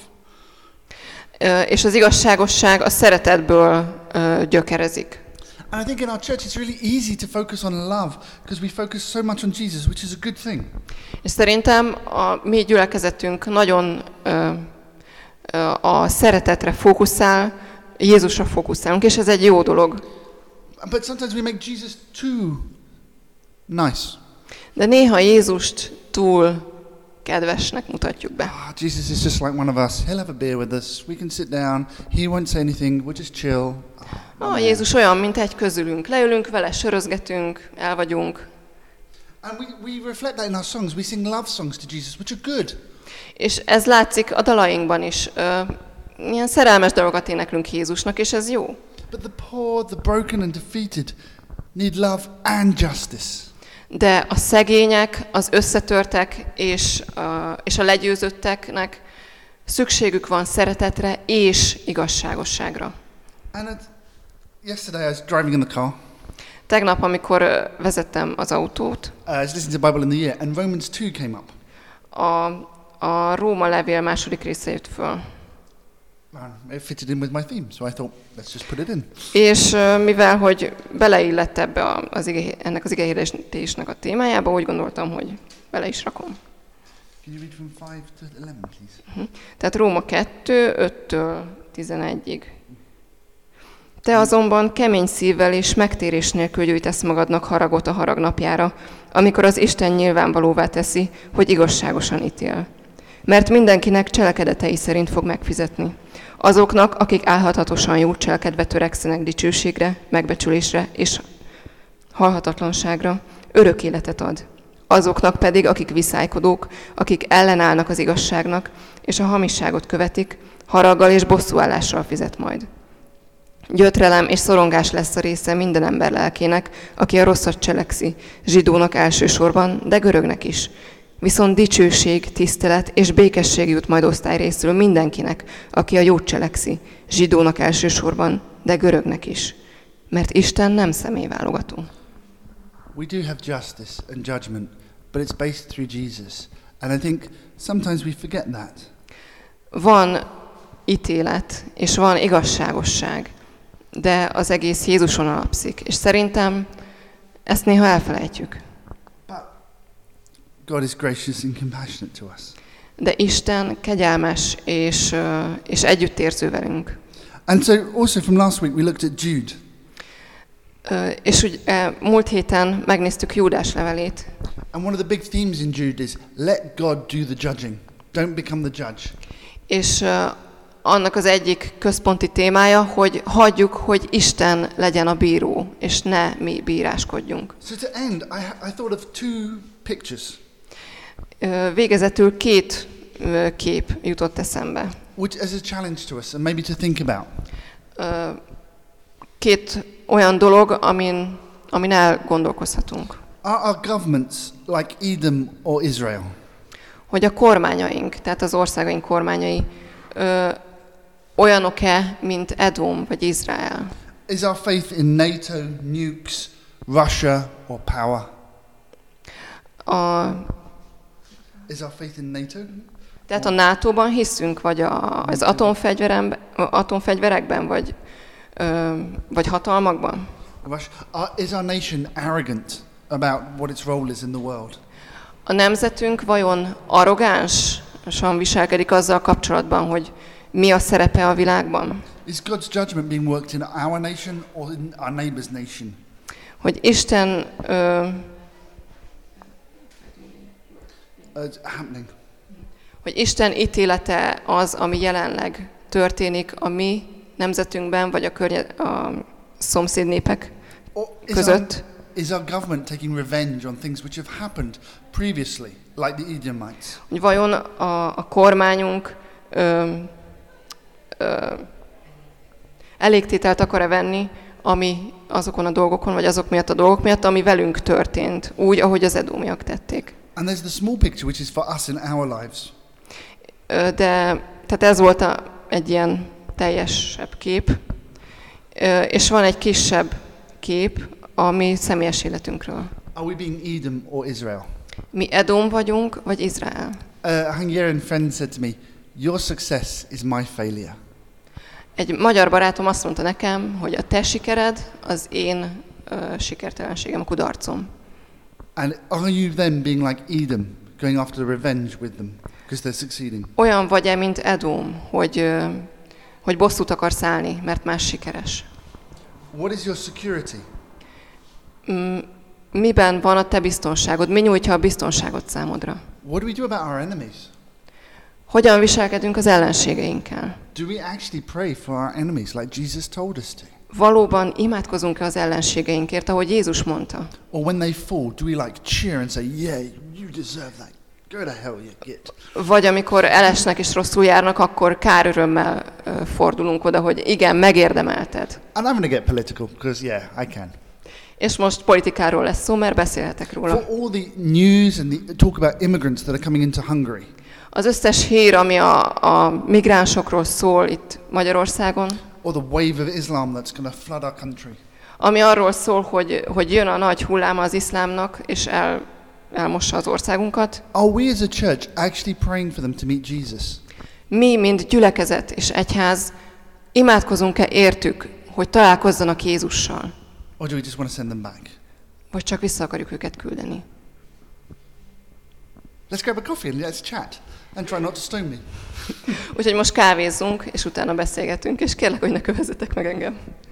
[SPEAKER 6] És az igazságosság a szeretetből gyökerezik.
[SPEAKER 2] And I think in our church it's really easy to focus on love because we focus so much on Jesus, which is a good thing.
[SPEAKER 6] És szerintem a mi gyülekezetünk nagyon ö, ö, a szeretetre fókuszál, Jézusra fókuszálunk, és ez egy jó dolog.
[SPEAKER 2] But sometimes we make Jesus too nice.
[SPEAKER 6] De néha Jézust túl kedvesnek mutatjuk be.
[SPEAKER 2] Ah, Jesus is just like one of us. He'll have a beer with us. We can sit down. He won't say anything. We'll just chill.
[SPEAKER 6] Ah, Jézus olyan, mint egy közülünk. Leülünk vele, sörözgetünk, el vagyunk.
[SPEAKER 2] And we, we reflect that in our songs. We sing love songs to Jesus, which are good.
[SPEAKER 6] És ez látszik a dalainkban is. Ö, ilyen szerelmes dolgokat éneklünk Jézusnak, és ez jó.
[SPEAKER 2] But the poor, the broken and defeated need love and justice.
[SPEAKER 6] De a szegények, az összetörtek és, uh, és a legyőzötteknek szükségük van szeretetre és igazságosságra.
[SPEAKER 2] And it, yesterday I was driving in the car.
[SPEAKER 6] Tegnap, amikor uh, vezettem az autót,
[SPEAKER 2] Uh, I was listening to Bible in the Year, and Romans two came up.
[SPEAKER 6] a, a Róma levél második része jött föl.
[SPEAKER 2] And it fitted in with my theme, so I thought, let's just put it in.
[SPEAKER 6] És uh, mivel, hogy beleillett ebbe a, az ige, ennek az igehirdetésnek a témájába, úgy gondoltam, hogy bele is rakom.
[SPEAKER 2] Can you read from five to eleven, please?
[SPEAKER 6] Uh-huh. Tehát Róma kettő, öttől tizenegyig. Te azonban kemény szívvel és megtérés nélkül gyűjtesz magadnak haragot a harag napjára, amikor az Isten nyilvánvalóvá teszi, hogy igazságosan ítél. Mert mindenkinek cselekedetei szerint fog megfizetni. Azoknak, akik álhatatosan jó cselekedve törekszenek dicsőségre, megbecsülésre és halhatatlanságra, örök életet ad. Azoknak pedig, akik viszálykodók, akik ellenállnak az igazságnak, és a hamisságot követik, haraggal és bosszúállással fizet majd. Gyötrelem és szorongás lesz a része minden ember lelkének, aki a rosszat cselekszi, zsidónak elsősorban, de görögnek is. Viszont dicsőség, tisztelet és békesség jut majd osztályrészül mindenkinek, aki a jót cselekszi, zsidónak elsősorban, de görögnek is. Mert Isten nem személyválogató.
[SPEAKER 2] We do have justice and judgment, but it's based through Jesus. And I think sometimes we forget that.
[SPEAKER 6] Van ítélet, és van igazságosság, de az egész Jézuson alapszik. És szerintem ezt néha elfelejtjük.
[SPEAKER 2] But God is gracious and compassionate to us.
[SPEAKER 6] De Isten kegyelmes és, és együttérző velünk.
[SPEAKER 2] And so also from last week we looked at Jude.
[SPEAKER 6] És úgy múlt héten megnéztük Júdás levelét.
[SPEAKER 2] And one of the big themes in Jude is let God do the judging. Don't become the judge.
[SPEAKER 6] És annak az egyik központi témája, hogy hagyjuk, hogy Isten legyen a bíró, és ne mi bíráskodjunk.
[SPEAKER 2] So to end, I, I thought of two pictures.
[SPEAKER 6] Ö, Végezetül két ö, kép jutott eszembe.
[SPEAKER 2] Which is a challenge to us and maybe to think about.
[SPEAKER 6] Ö, Két olyan dolog, amin, amin elgondolkozhatunk.
[SPEAKER 2] Are our governments like Edom or Israel?
[SPEAKER 6] Hogy a kormányaink, tehát az országaink kormányai ö, olyanok-e, mint Edom vagy Izrael?
[SPEAKER 2] Is our faith in NATO, nukes, Russia or power?
[SPEAKER 6] A,
[SPEAKER 2] Is our faith in NATO?
[SPEAKER 6] tehát a nátóban hiszünk, vagy a, az atomfegyverem, atomfegyverekben, vagy, ö, vagy hatalmakban?
[SPEAKER 2] Russia? Uh, is our nation arrogant about what its role is in the world?
[SPEAKER 6] A nemzetünk vajon arrogánsan viselkedik azzal kapcsolatban, hogy mi a szerepe a világban?
[SPEAKER 2] Is God's judgment being worked in our nation or in our neighbor's nation?
[SPEAKER 6] Hogy Isten ö,
[SPEAKER 2] Uh, it's happening.
[SPEAKER 6] hogy Isten ítélete az, ami jelenleg történik a mi nemzetünkben, vagy a, környe- a szomszéd népek
[SPEAKER 2] Or is our,
[SPEAKER 6] között.
[SPEAKER 2] is our government taking revenge on things which have happened previously, like the Edomites?
[SPEAKER 6] Hogy vajon a, a kormányunk ö, ö, elégtételt akar-e venni, ami azokon a dolgokon, vagy azok miatt a dolgok miatt, ami velünk történt, úgy, ahogy az edómiak tették.
[SPEAKER 2] And there's the small picture which is for us in our lives.
[SPEAKER 6] Ö, De tehát ez volt a, egy ilyen teljesebb kép, Ö, és van egy kisebb kép a mi személyes életünkről.
[SPEAKER 2] Are we being Edom or Israel?
[SPEAKER 6] Mi Edom vagyunk, vagy Izrael?
[SPEAKER 2] Uh, a Hungarian friend said to me, your success is my failure.
[SPEAKER 6] Egy magyar barátom azt mondta nekem, hogy a te sikered az én ö, sikertelenségem, a kudarcom.
[SPEAKER 2] And are you then being like Edom, going after the revenge with them because they're succeeding?
[SPEAKER 6] Olyan vagy-e, mint Edom, hogy, ö, hogy bosszút akarsz állni, mert más sikeres?
[SPEAKER 2] What is your security?
[SPEAKER 6] Mm, Miben van a te biztonságod? Mi nyújtja a biztonságot számodra?
[SPEAKER 2] What do we do about our enemies?
[SPEAKER 6] Hogyan viselkedünk az ellenségeinkkel?
[SPEAKER 2] Do we actually pray for our enemies like Jesus told us to?
[SPEAKER 6] Valóban imádkozunk-e az ellenségeinkért, ahogy Jézus mondta?
[SPEAKER 2] Or when they fall, do we like cheer and say, yeah, you deserve that. Go to hell, you git.
[SPEAKER 6] Vagy amikor elesnek és rosszul járnak, akkor kárörömmel ö, fordulunk oda, hogy igen, megérdemelted.
[SPEAKER 2] And I'm going to get political because, yeah, I can.
[SPEAKER 6] És most politikáról lesz szó, mert beszélhetek róla.
[SPEAKER 2] For all the news and the talk about immigrants that are coming into Hungary,
[SPEAKER 6] Az összes hír, ami a, a migránsokról szól itt Magyarországon,
[SPEAKER 2] or the wave of Islam that's going to flood our country,
[SPEAKER 6] ami arról szól, hogy, hogy jön a nagy hulláma az iszlámnak, és el, elmossa az országunkat.
[SPEAKER 2] are we as a church actually praying for them to meet Jesus?
[SPEAKER 6] Mi, mint gyülekezet és egyház, imádkozunk-e értük, hogy találkozzanak Jézussal?
[SPEAKER 2] Or do we just want to send them back?
[SPEAKER 6] Vagy csak vissza akarjuk őket küldeni?
[SPEAKER 2] Let's grab a coffee and let's chat and try not to stone me.
[SPEAKER 6] Úgyhogy most kávézzunk, és utána beszélgetünk, és kérlek, hogy ne kövezzetek meg engem.